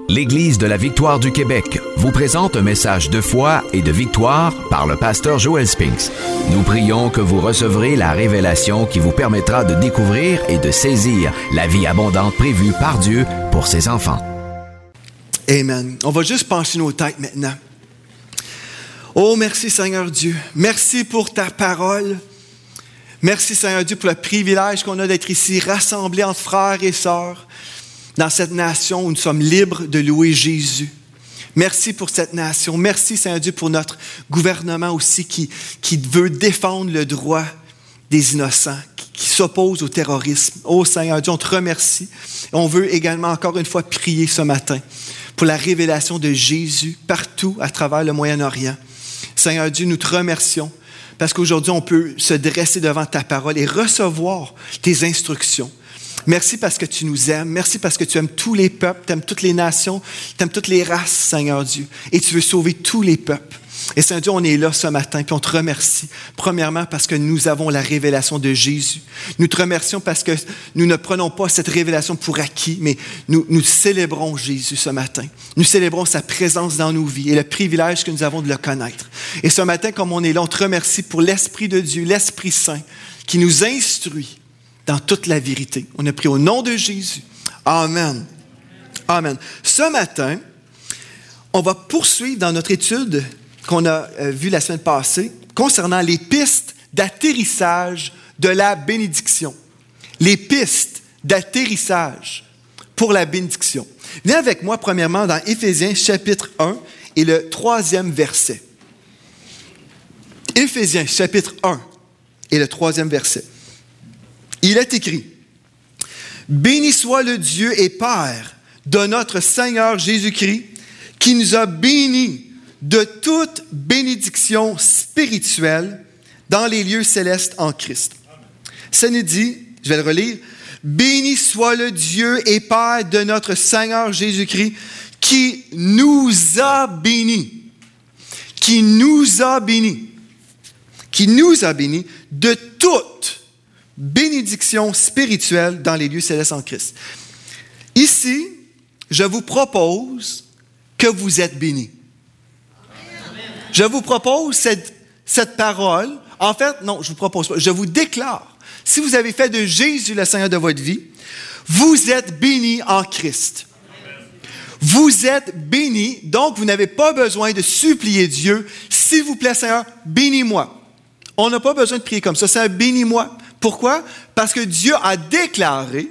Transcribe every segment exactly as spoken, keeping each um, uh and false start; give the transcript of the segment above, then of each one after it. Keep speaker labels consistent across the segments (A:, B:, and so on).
A: L'Église de la Victoire du Québec vous présente un message de foi et de victoire par le pasteur Joel Spinks. Nous prions que vous recevrez la révélation qui vous permettra de découvrir et de saisir la vie abondante prévue par Dieu pour ses enfants.
B: Amen. On va juste pencher nos têtes maintenant. Oh, merci Seigneur Dieu. Merci pour ta parole. Merci Seigneur Dieu pour le privilège qu'on a d'être ici rassemblés entre frères et sœurs dans cette nation où nous sommes libres de louer Jésus. Merci pour cette nation. Merci Seigneur Dieu pour notre gouvernement aussi qui, qui veut défendre le droit des innocents, qui, qui s'oppose au terrorisme. Oh Seigneur Dieu, on te remercie. On veut également encore une fois prier ce matin pour la révélation de Jésus partout à travers le Moyen-Orient. Seigneur Dieu, nous te remercions parce qu'aujourd'hui, on peut se dresser devant ta parole et recevoir tes instructions. Merci parce que tu nous aimes. Merci parce que tu aimes tous les peuples, tu aimes toutes les nations, tu aimes toutes les races, Seigneur Dieu. Et tu veux sauver tous les peuples. Et Seigneur Dieu, on est là ce matin, puis on te remercie. Premièrement, parce que nous avons la révélation de Jésus. Nous te remercions parce que nous ne prenons pas cette révélation pour acquis, mais nous, nous célébrons Jésus ce matin. Nous célébrons sa présence dans nos vies et le privilège que nous avons de le connaître. Et ce matin, comme on est là, on te remercie pour l'Esprit de Dieu, l'Esprit Saint, qui nous instruit dans toute la vérité. On a prié au nom de Jésus. Amen. Amen. Ce matin, on va poursuivre dans notre étude qu'on a euh, vue la semaine passée concernant les pistes d'atterrissage de la bénédiction. Les pistes d'atterrissage pour la bénédiction. Venez avec moi, premièrement, dans Éphésiens chapitre un et le troisième verset. Éphésiens chapitre un et le troisième verset. Il est écrit, « Béni soit le Dieu et Père de notre Seigneur Jésus-Christ, qui nous a bénis de toute bénédiction spirituelle dans les lieux célestes en Christ. » Ça nous dit, je vais le relire, « Béni soit le Dieu et Père de notre Seigneur Jésus-Christ, qui nous a bénis, qui nous a bénis, qui nous a bénis de toute bénédiction spirituelle dans les lieux célestes en Christ. » Ici, je vous propose que vous êtes bénis. Amen. Je vous propose cette, cette parole. En fait, non, je vous propose pas. Je vous déclare, si vous avez fait de Jésus le Seigneur de votre vie, vous êtes bénis en Christ. Amen. Vous êtes bénis, donc vous n'avez pas besoin de supplier Dieu. S'il vous plaît, Seigneur, bénis-moi. On n'a pas besoin de prier comme ça. Seigneur, bénis-moi. Pourquoi? Parce que Dieu a déclaré,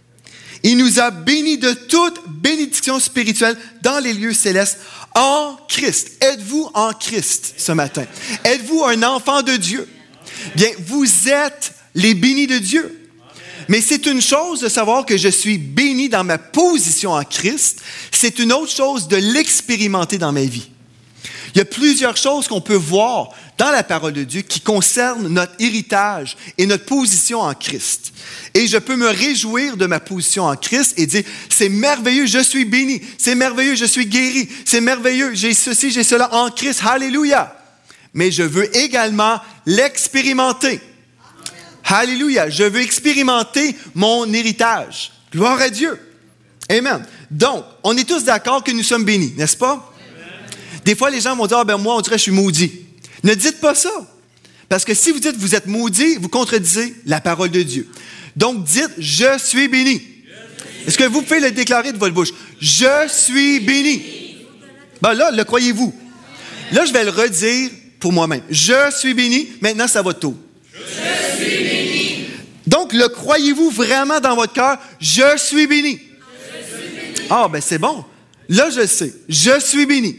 B: il nous a bénis de toute bénédiction spirituelle dans les lieux célestes en Christ. Êtes-vous en Christ ce matin? Êtes-vous un enfant de Dieu? Bien, vous êtes les bénis de Dieu. Mais c'est une chose de savoir que je suis béni dans ma position en Christ. C'est une autre chose de l'expérimenter dans ma vie. Il y a plusieurs choses qu'on peut voir dans la parole de Dieu qui concernent notre héritage et notre position en Christ. Et je peux me réjouir de ma position en Christ et dire, c'est merveilleux, je suis béni. C'est merveilleux, je suis guéri. C'est merveilleux, j'ai ceci, j'ai cela en Christ. Alléluia. Mais je veux également l'expérimenter. Alléluia. Je veux expérimenter mon héritage. Gloire à Dieu. Amen. Donc, on est tous d'accord que nous sommes bénis, n'est-ce pas? Des fois, les gens vont dire, ah ben moi, on dirait que je suis maudit. Ne dites pas ça. Parce que si vous dites que vous êtes maudit, vous contredisez la parole de Dieu. Donc, dites, je suis béni. Est-ce que vous pouvez le déclarer de votre bouche? Je suis béni. Ben là, le croyez-vous? Là, je vais le redire pour moi-même. Je suis béni. Maintenant, c'est à votre tour.
C: Je suis béni.
B: Donc, le croyez-vous vraiment dans votre cœur? Je suis béni.
C: Je suis béni.
B: Ah, ben c'est bon. Là, je sais. Je suis béni.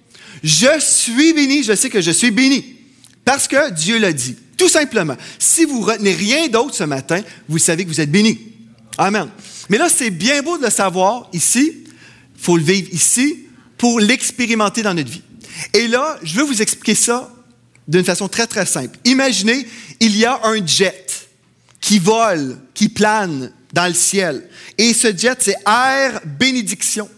B: Je suis béni, je sais que je suis béni. Parce que Dieu l'a dit. Tout simplement. Si vous ne retenez rien d'autre ce matin, vous savez que vous êtes béni. Amen. Mais là, c'est bien beau de le savoir ici. Il faut le vivre ici pour l'expérimenter dans notre vie. Et là, je veux vous expliquer ça d'une façon très, très simple. Imaginez, il y a un jet qui vole, qui plane dans le ciel. Et ce jet, c'est Air Bénédiction.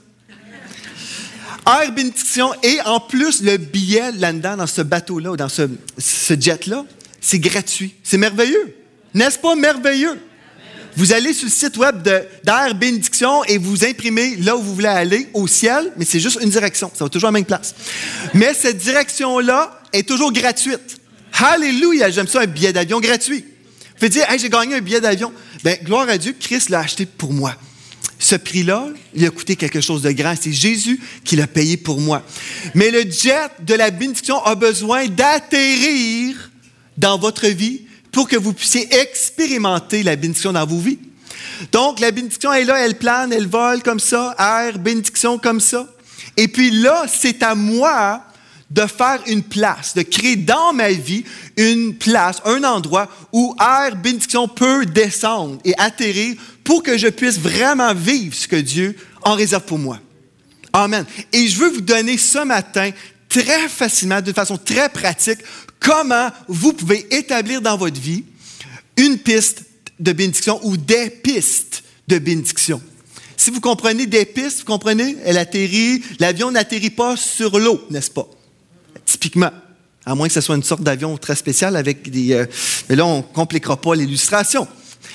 B: Air Bénédiction et en plus, le billet là-dedans, dans ce bateau-là, ou dans ce, ce jet-là, c'est gratuit. C'est merveilleux. N'est-ce pas merveilleux? Vous allez sur le site web de, d'Air Bénédiction et vous imprimez là où vous voulez aller, au ciel, mais c'est juste une direction. Ça va toujours à la même place. Mais cette direction-là est toujours gratuite. Alléluia! J'aime ça, un billet d'avion gratuit. Vous pouvez dire, hey, j'ai gagné un billet d'avion. Bien, gloire à Dieu, Christ l'a acheté pour moi. Ce prix-là, il a coûté quelque chose de grand. C'est Jésus qui l'a payé pour moi. Mais le jet de la bénédiction a besoin d'atterrir dans votre vie pour que vous puissiez expérimenter la bénédiction dans vos vies. Donc, la bénédiction est là, elle plane, elle vole comme ça, air, bénédiction comme ça. Et puis là, c'est à moi de faire une place, de créer dans ma vie une place, un endroit où air, bénédiction peut descendre et atterrir pour que je puisse vraiment vivre ce que Dieu en réserve pour moi. Amen. Et je veux vous donner ce matin, très facilement, de façon très pratique, comment vous pouvez établir dans votre vie une piste de bénédiction ou des pistes de bénédiction. Si vous comprenez des pistes, vous comprenez, elle atterrit, l'avion n'atterrit pas sur l'eau, n'est-ce pas? Typiquement, à moins que ce soit une sorte d'avion très spécial avec des... Euh, mais là, on ne compliquera pas l'illustration.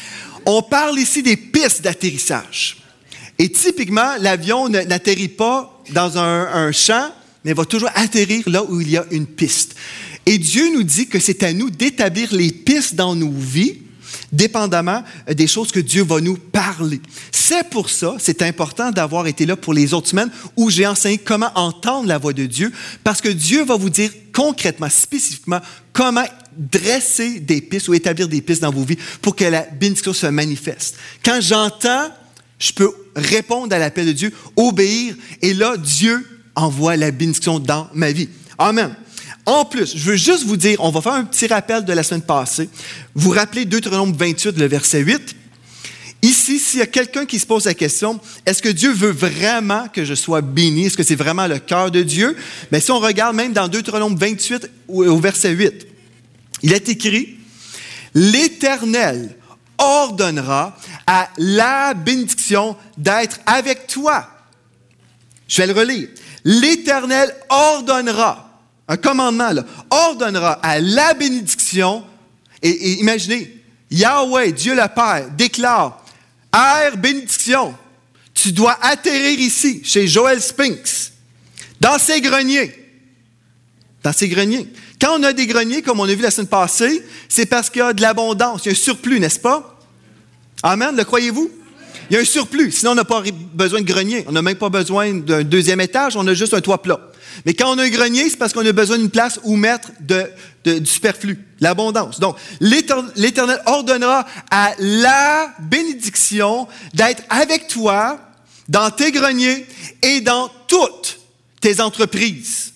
B: On parle ici des pistes d'atterrissage. Et typiquement, l'avion n'atterrit pas dans un, un champ, mais va toujours atterrir là où il y a une piste. Et Dieu nous dit que c'est à nous d'établir les pistes dans nos vies, dépendamment des choses que Dieu va nous parler. C'est pour ça, c'est important d'avoir été là pour les autres semaines où j'ai enseigné comment entendre la voix de Dieu, parce que Dieu va vous dire concrètement, spécifiquement, comment dresser des pistes ou établir des pistes dans vos vies pour que la bénédiction se manifeste. Quand j'entends, je peux répondre à l'appel de Dieu, obéir, et là, Dieu envoie la bénédiction dans ma vie. Amen. En plus, je veux juste vous dire, on va faire un petit rappel de la semaine passée. Vous vous rappelez Deutéronome vingt-huit, le verset huit. Ici, s'il y a quelqu'un qui se pose la question, est-ce que Dieu veut vraiment que je sois béni? Est-ce que c'est vraiment le cœur de Dieu? Bien, si on regarde même dans Deutéronome vingt-huit, au verset huit, il est écrit, « L'Éternel ordonnera à la bénédiction d'être avec toi. » Je vais le relire. « L'Éternel ordonnera. » Un commandement, là, ordonnera à la bénédiction, et, et imaginez, Yahweh, Dieu le Père, déclare, air, bénédiction, tu dois atterrir ici, chez Joel Spinks, dans ses greniers. Dans ses greniers. Quand on a des greniers, comme on a vu la semaine passée, c'est parce qu'il y a de l'abondance, il y a un surplus, n'est-ce pas? Amen, le croyez-vous? Il y a un surplus, sinon on n'a pas besoin de grenier. On n'a même pas besoin d'un deuxième étage, on a juste un toit plat. Mais quand on a un grenier, c'est parce qu'on a besoin d'une place où mettre de, de, du superflu, l'abondance. Donc, l'Éternel ordonnera à la bénédiction d'être avec toi dans tes greniers et dans toutes tes entreprises.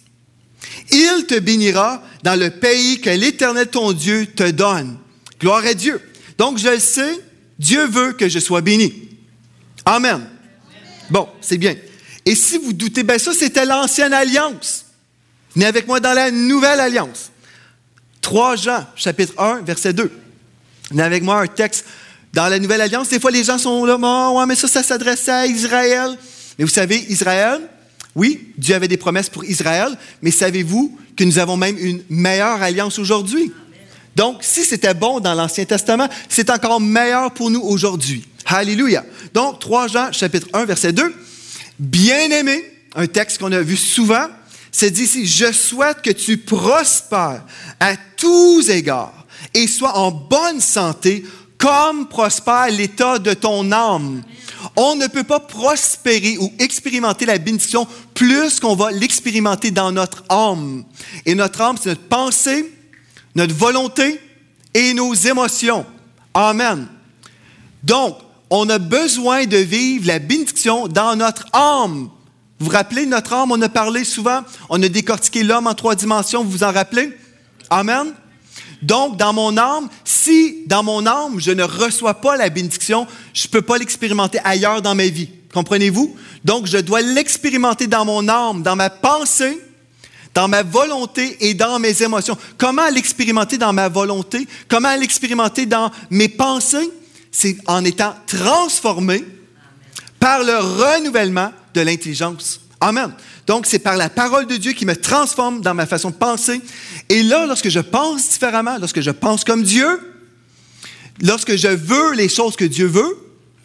B: Il te bénira dans le pays que l'Éternel ton Dieu te donne. Gloire à Dieu. Donc, je le sais, Dieu veut que je sois béni. Amen. Bon, c'est bien. Et si vous doutez, bien ça, c'était l'ancienne alliance. Venez avec moi dans la nouvelle alliance. trois Jean, chapitre un, verset deux. Venez avec moi un texte dans la nouvelle alliance. Des fois, les gens sont là, oh, ouais, mais ça, ça s'adressait à Israël. Mais vous savez, Israël, oui, Dieu avait des promesses pour Israël, mais savez-vous que nous avons même une meilleure alliance aujourd'hui? Donc, si c'était bon dans l'Ancien Testament, c'est encore meilleur pour nous aujourd'hui. Alléluia. Donc, trois Jean, chapitre un, verset deux. Bien-aimé, un texte qu'on a vu souvent, c'est dit ici, « Je souhaite que tu prospères à tous égards et sois en bonne santé comme prospère l'état de ton âme. » On ne peut pas prospérer ou expérimenter la bénédiction plus qu'on va l'expérimenter dans notre âme. Et notre âme, c'est notre pensée, notre volonté et nos émotions. Amen. Donc, on a besoin de vivre la bénédiction dans notre âme. Vous vous rappelez, notre âme, on a parlé souvent, on a décortiqué l'homme en trois dimensions, vous vous en rappelez? Amen. Donc, dans mon âme, si dans mon âme, je ne reçois pas la bénédiction, je ne peux pas l'expérimenter ailleurs dans ma vie. Comprenez-vous? Donc, je dois l'expérimenter dans mon âme, dans ma pensée, dans ma volonté et dans mes émotions. Comment l'expérimenter dans ma volonté? Comment l'expérimenter dans mes pensées? C'est en étant transformé par le renouvellement de l'intelligence. Amen. Donc, c'est par la parole de Dieu qui me transforme dans ma façon de penser. Et là, lorsque je pense différemment, lorsque je pense comme Dieu, lorsque je veux les choses que Dieu veut,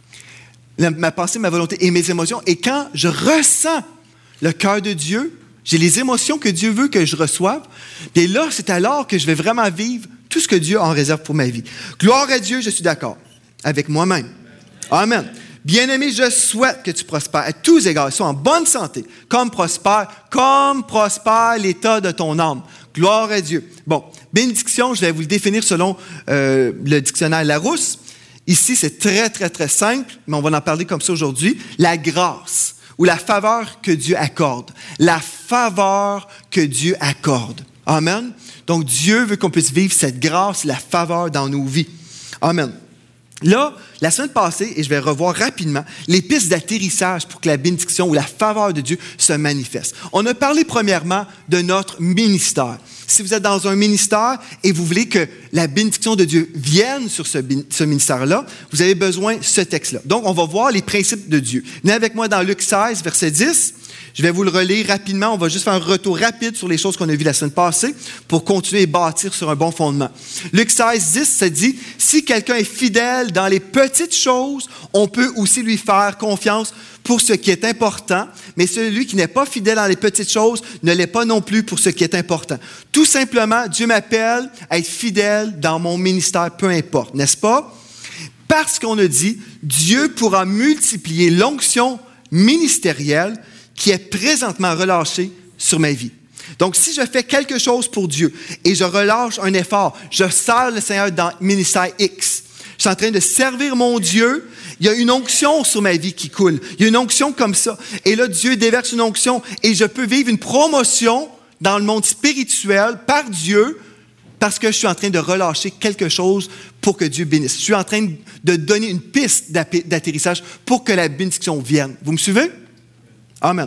B: la, ma pensée, ma volonté et mes émotions, et quand je ressens le cœur de Dieu, j'ai les émotions que Dieu veut que je reçoive, et là, c'est alors que je vais vraiment vivre tout ce que Dieu en réserve pour ma vie. Gloire à Dieu, je suis d'accord avec moi-même. Amen. Bien-aimé, je souhaite que tu prospères à tous égards, sois en bonne santé, comme prospère, comme prospère l'état de ton âme. Gloire à Dieu. Bon, bénédiction, je vais vous le définir selon euh, le dictionnaire Larousse. Ici, c'est très, très, très simple, mais on va en parler comme ça aujourd'hui. La grâce ou la faveur que Dieu accorde. La faveur que Dieu accorde. Amen. Donc, Dieu veut qu'on puisse vivre cette grâce, la faveur dans nos vies. Amen. Là, la semaine passée, et je vais revoir rapidement, les pistes d'atterrissage pour que la bénédiction ou la faveur de Dieu se manifeste. On a parlé premièrement de notre ministère. Si vous êtes dans un ministère et vous voulez que la bénédiction de Dieu vienne sur ce, ce ministère-là, vous avez besoin de ce texte-là. Donc, on va voir les principes de Dieu. Venez avec moi dans Luc seize, verset dix. Je vais vous le relire rapidement. On va juste faire un retour rapide sur les choses qu'on a vues la semaine passée pour continuer et bâtir sur un bon fondement. Luc seize, dix, ça dit « Si quelqu'un est fidèle dans les petites choses, on peut aussi lui faire confiance pour ce qui est important, mais celui qui n'est pas fidèle dans les petites choses ne l'est pas non plus pour ce qui est important. » Tout simplement, Dieu m'appelle à être fidèle dans mon ministère, peu importe, n'est-ce pas? Parce qu'on a dit « Dieu pourra multiplier l'onction ministérielle qui est présentement relâché sur ma vie. » Donc, si je fais quelque chose pour Dieu et je relâche un effort, je sers le Seigneur dans le ministère X, je suis en train de servir mon Dieu, il y a une onction sur ma vie qui coule. Il y a une onction comme ça. Et là, Dieu déverse une onction et je peux vivre une promotion dans le monde spirituel par Dieu parce que je suis en train de relâcher quelque chose pour que Dieu bénisse. Je suis en train de donner une piste d'atterrissage pour que la bénédiction vienne. Vous me suivez? Amen.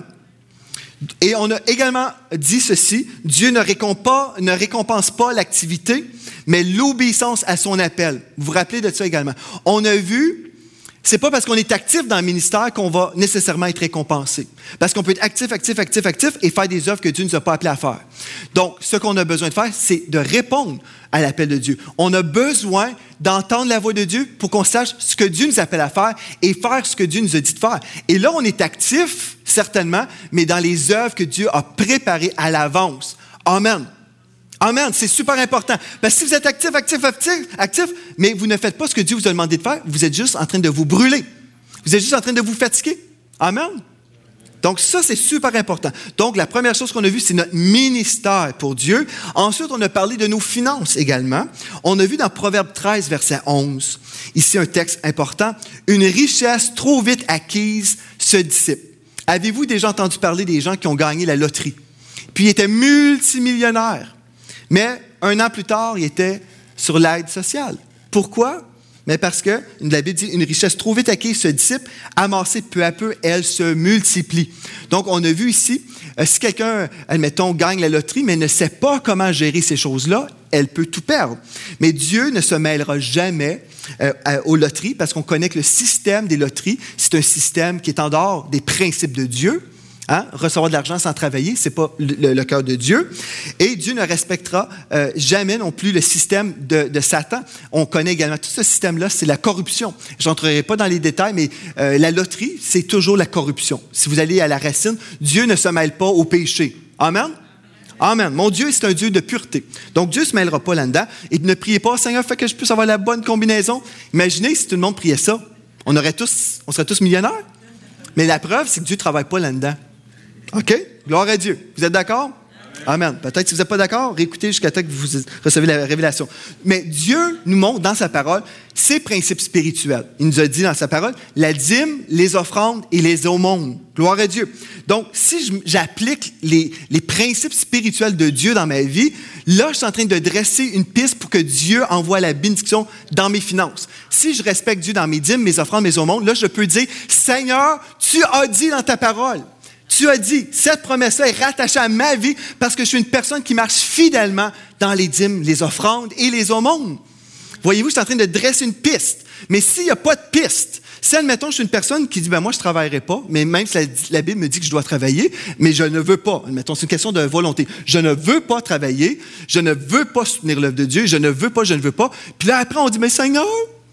B: Et on a également dit ceci, Dieu ne récompense, ne récompense pas l'activité, mais l'obéissance à son appel. Vous vous rappelez de ça également. On a vu, c'est pas parce qu'on est actif dans le ministère qu'on va nécessairement être récompensé. Parce qu'on peut être actif, actif, actif, actif et faire des œuvres que Dieu ne nous a pas appelés à faire. Donc, ce qu'on a besoin de faire, c'est de répondre à l'appel de Dieu. On a besoin d'entendre la voix de Dieu pour qu'on sache ce que Dieu nous appelle à faire et faire ce que Dieu nous a dit de faire. Et là, on est actif, certainement, mais dans les œuvres que Dieu a préparées à l'avance. Amen. Amen. C'est super important. Parce que si vous êtes actif, actif, actif, actif, mais vous ne faites pas ce que Dieu vous a demandé de faire, vous êtes juste en train de vous brûler. Vous êtes juste en train de vous fatiguer. Amen. Donc, ça, c'est super important. Donc, la première chose qu'on a vue, c'est notre ministère pour Dieu. Ensuite, on a parlé de nos finances également. On a vu dans Proverbe treize, verset onze, ici un texte important, « Une richesse trop vite acquise se dissipe. » Avez-vous déjà entendu parler des gens qui ont gagné la loterie? Puis, ils étaient multimillionnaires. Mais, un an plus tard, ils étaient sur l'aide sociale. Pourquoi? Mais parce que, la Bible dit, une richesse trop vite acquise se dissipe, amassée peu à peu, elle se multiplie. Donc, on a vu ici, euh, si quelqu'un, admettons, gagne la loterie, mais ne sait pas comment gérer ces choses-là, elle peut tout perdre. Mais Dieu ne se mêlera jamais euh, à, aux loteries, parce qu'on connaît que le système des loteries, c'est un système qui est en dehors des principes de Dieu. Hein? Recevoir de l'argent sans travailler, ce n'est pas le, le, le cœur de Dieu. Et Dieu ne respectera euh, jamais non plus le système de, de Satan. On connaît également tout ce système-là, c'est la corruption. Je n'entrerai pas dans les détails, mais euh, la loterie, c'est toujours la corruption. Si vous allez à la racine, Dieu ne se mêle pas au péché. Amen? Amen. Mon Dieu, c'est un Dieu de pureté. Donc, Dieu ne se mêlera pas là-dedans. Et ne priez pas, Seigneur, fais que je puisse avoir la bonne combinaison. Imaginez si tout le monde priait ça. On, aurait tous, on serait tous millionnaires. Mais la preuve, c'est que Dieu ne travaille pas là-dedans. OK? Gloire à Dieu. Vous êtes d'accord? Amen. Amen. Peut-être si vous n'êtes pas d'accord, réécoutez jusqu'à temps que vous recevez la révélation. Mais Dieu nous montre dans sa parole ses principes spirituels. Il nous a dit dans sa parole, la dîme, les offrandes et les aumônes. Gloire à Dieu. Donc, si je, j'applique les, les principes spirituels de Dieu dans ma vie, là, je suis en train de dresser une piste pour que Dieu envoie la bénédiction dans mes finances. Si je respecte Dieu dans mes dîmes, mes offrandes, mes aumônes, là, je peux dire, Seigneur, tu as dit dans ta parole, tu as dit, cette promesse-là est rattachée à ma vie parce que je suis une personne qui marche fidèlement dans les dîmes, les offrandes et les aumônes. Voyez-vous, je suis en train de dresser une piste. Mais s'il n'y a pas de piste, si, admettons, je suis une personne qui dit, ben moi, je ne travaillerai pas, mais même si la, la Bible me dit que je dois travailler, mais je ne veux pas. Admettons, c'est une question de volonté. Je ne veux pas travailler, je ne veux pas soutenir l'œuvre de Dieu, je ne veux pas, je ne veux pas. Puis là, après, on dit, mais Seigneur,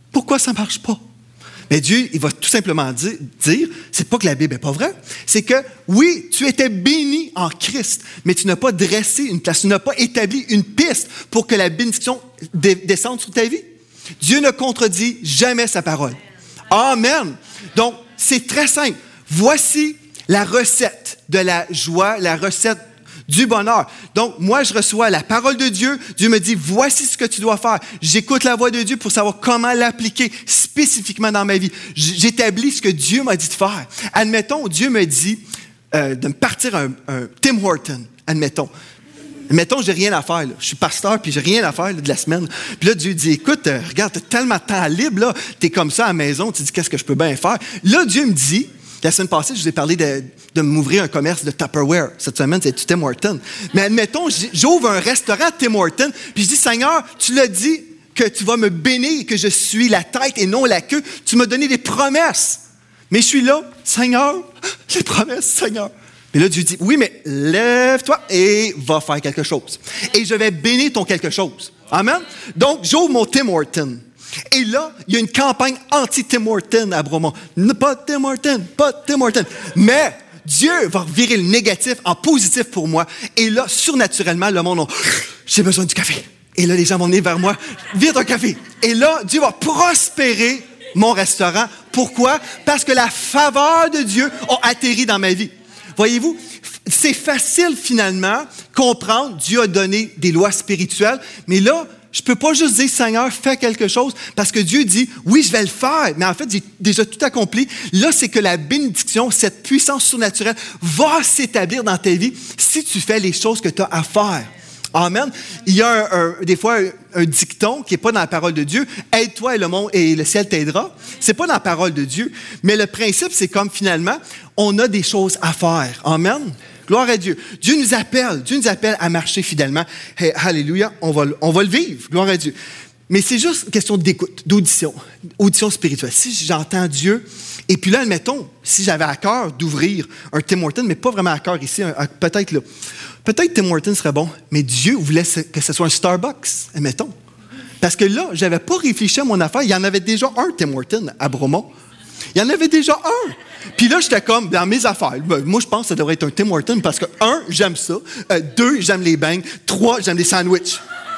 B: Pourquoi ça ne marche pas? Mais Dieu, il va tout simplement dire, dire, c'est pas que la Bible n'est pas vraie, c'est que oui, tu étais béni en Christ, mais tu n'as pas dressé une place, tu n'as pas établi une piste pour que la bénédiction dé- descende sur ta vie. Dieu ne contredit jamais sa parole. Amen. Donc, c'est très simple. Voici la recette de la joie, la recette du bonheur. Donc, moi, je reçois la parole de Dieu. Dieu me dit, voici ce que tu dois faire. J'écoute la voix de Dieu pour savoir comment l'appliquer spécifiquement dans ma vie. J'établis ce que Dieu m'a dit de faire. Admettons, Dieu me dit euh, de me partir un, un Tim Horton. Admettons. Admettons, j'ai rien à faire. Là. Je suis pasteur, puis j'ai rien à faire là, de la semaine. Puis là, Dieu dit, écoute, euh, regarde, t'as tellement de temps libre, là. T'es comme ça à la maison, tu dis, qu'est-ce que je peux bien faire? Là, Dieu me dit, la semaine passée, je vous ai parlé de, de m'ouvrir un commerce de Tupperware. Cette semaine, c'est du Tim Horton. Mais admettons, j'ouvre un restaurant Tim Horton, puis je dis, Seigneur, tu l'as dit que tu vas me bénir, que je suis la tête et non la queue. Tu m'as donné des promesses. Mais je suis là, Seigneur, les promesses, Seigneur. Mais là, Dieu dit, oui, mais lève-toi et va faire quelque chose. Et je vais bénir ton quelque chose. Amen? Donc, j'ouvre mon Tim Horton. Et là, il y a une campagne anti-Tim Horton à Bromont. Pas de Tim Horton, pas de Tim Horton. Mais Dieu va virer le négatif en positif pour moi. Et là, surnaturellement, le monde, j'ai besoin du café. Et là, les gens vont venir vers moi, vite un café. Et là, Dieu va prospérer mon restaurant. Pourquoi? Parce que la faveur de Dieu a atterri dans ma vie. Voyez-vous, c'est facile finalement comprendre. Dieu a donné des lois spirituelles, mais là, je ne peux pas juste dire, Seigneur, fais quelque chose, parce que Dieu dit, oui, je vais le faire, mais en fait, j'ai déjà tout accompli. Là, c'est que la bénédiction, cette puissance surnaturelle, va s'établir dans ta vie si tu fais les choses que tu as à faire. Amen. Il y a un, un, des fois un, un dicton qui n'est pas dans la parole de Dieu. Aide-toi et le monde et le ciel t'aidera. C'est pas dans la parole de Dieu. Mais le principe, c'est comme finalement, on a des choses à faire. Amen. Gloire à Dieu. Dieu nous appelle. Dieu nous appelle à marcher fidèlement. Hey, alléluia. On va, on va le vivre. Gloire à Dieu. Mais c'est juste une question d'écoute, d'audition, audition spirituelle. Si j'entends Dieu, et puis là, admettons, si j'avais à cœur d'ouvrir un Tim Horton, mais pas vraiment à cœur ici, un, peut-être là, peut-être Tim Horton serait bon, mais Dieu voulait que ce soit un Starbucks, admettons. Parce que là, je n'avais pas réfléchi à mon affaire. Il y en avait déjà un Tim Horton à Bromont. Il y en avait déjà un. Puis là, j'étais comme, dans mes affaires, ben, moi, je pense que ça devrait être un Tim Horton parce que, un, j'aime ça. Euh, deux, j'aime les bangs. Trois, j'aime les sandwichs.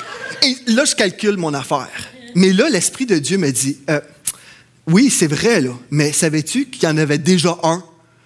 B: Et là, je calcule mon affaire. Mais là, l'Esprit de Dieu me dit, euh, oui, c'est vrai, là, mais savais-tu qu'il y en avait déjà un?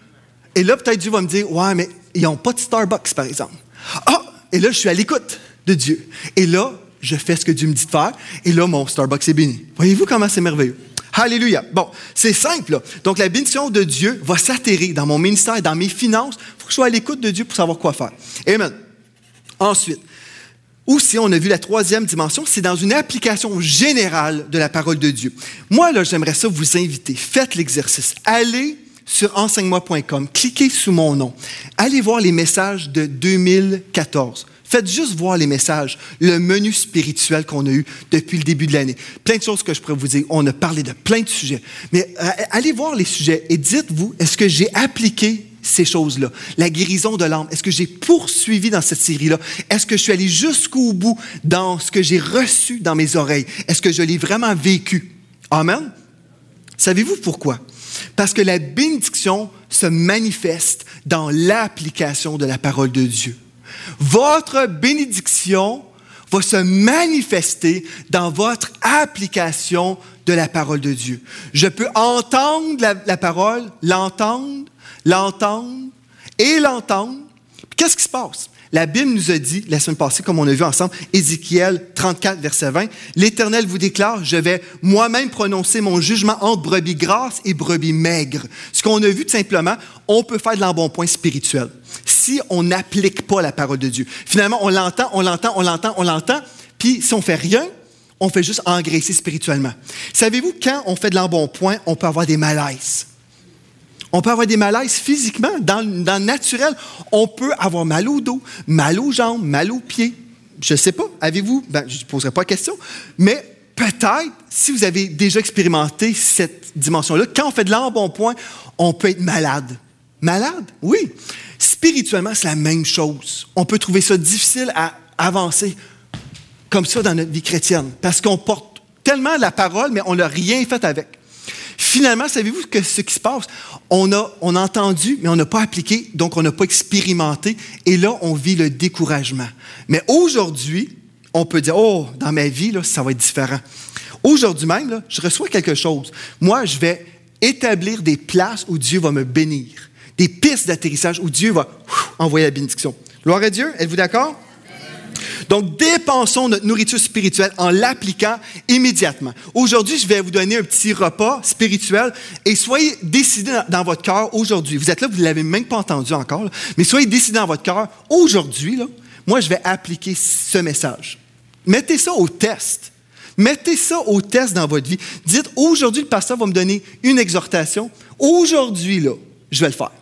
B: Et là, peut-être Dieu va me dire, ouais, mais ils n'ont pas de Starbucks, par exemple. Ah! Et là, je suis à l'écoute de Dieu. Et là, je fais ce que Dieu me dit de faire. Et là, mon Starbucks est béni. Voyez-vous comment c'est merveilleux? Alléluia. Bon, c'est simple, là. Donc, la bénédiction de Dieu va s'atterrir dans mon ministère, dans mes finances. Il faut que je sois à l'écoute de Dieu pour savoir quoi faire. Amen. Ensuite, aussi, on a vu la troisième dimension, c'est dans une application générale de la parole de Dieu. Moi, là, j'aimerais ça vous inviter. Faites l'exercice. Allez sur enseigne moi point com, cliquez sous mon nom. Allez voir les messages de deux mille quatorze. Faites juste voir les messages, le menu spirituel qu'on a eu depuis le début de l'année. Plein de choses que je pourrais vous dire. On a parlé de plein de sujets. Mais euh, allez voir les sujets et dites-vous, est-ce que j'ai appliqué ces choses-là? La guérison de l'âme, est-ce que j'ai poursuivi dans cette série-là? Est-ce que je suis allé jusqu'au bout dans ce que j'ai reçu dans mes oreilles? Est-ce que je l'ai vraiment vécu? Amen? Savez-vous pourquoi? Parce que la bénédiction se manifeste dans l'application de la parole de Dieu. Votre bénédiction va se manifester dans votre application de la parole de Dieu. Je peux entendre la, la parole, l'entendre, l'entendre et l'entendre. Qu'est-ce qui se passe? La Bible nous a dit, la semaine passée, comme on a vu ensemble, Ézéchiel trente-quatre, verset vingt, « L'Éternel vous déclare, je vais moi-même prononcer mon jugement entre brebis grasses et brebis maigres. » Ce qu'on a vu tout simplement, on peut faire de l'embonpoint spirituel si on n'applique pas la parole de Dieu. Finalement, on l'entend, on l'entend, on l'entend, on l'entend, puis si on ne fait rien, on fait juste engraisser spirituellement. Savez-vous, quand on fait de l'embonpoint, on peut avoir des malaises. On peut avoir des malaises physiquement, dans, dans le naturel. On peut avoir mal au dos, mal aux jambes, mal aux pieds. Je ne sais pas, avez-vous, ben, je ne poserai pas la question, mais peut-être, si vous avez déjà expérimenté cette dimension-là, quand on fait de l'embonpoint, on peut être malade. Malade? Oui. Spirituellement, c'est la même chose. On peut trouver ça difficile à avancer comme ça dans notre vie chrétienne, parce qu'on porte tellement la parole, mais on n'a rien fait avec. Finalement, savez-vous que ce qui se passe? On a, on a entendu, mais on n'a pas appliqué, donc on n'a pas expérimenté. Et là, on vit le découragement. Mais aujourd'hui, on peut dire, oh, dans ma vie, là, ça va être différent. Aujourd'hui même, là, je reçois quelque chose. Moi, je vais établir des places où Dieu va me bénir. Des pistes d'atterrissage où Dieu va ouf, envoyer la bénédiction. Gloire à Dieu, êtes-vous d'accord? Donc, dépensons notre nourriture spirituelle en l'appliquant immédiatement. Aujourd'hui, je vais vous donner un petit repas spirituel et soyez décidés dans votre cœur aujourd'hui. Vous êtes là, vous ne l'avez même pas entendu encore, là, mais soyez décidés dans votre cœur. Aujourd'hui, là, moi, je vais appliquer ce message. Mettez ça au test. Mettez ça au test dans votre vie. Dites, aujourd'hui, le pasteur va me donner une exhortation. Aujourd'hui, là, je vais le faire.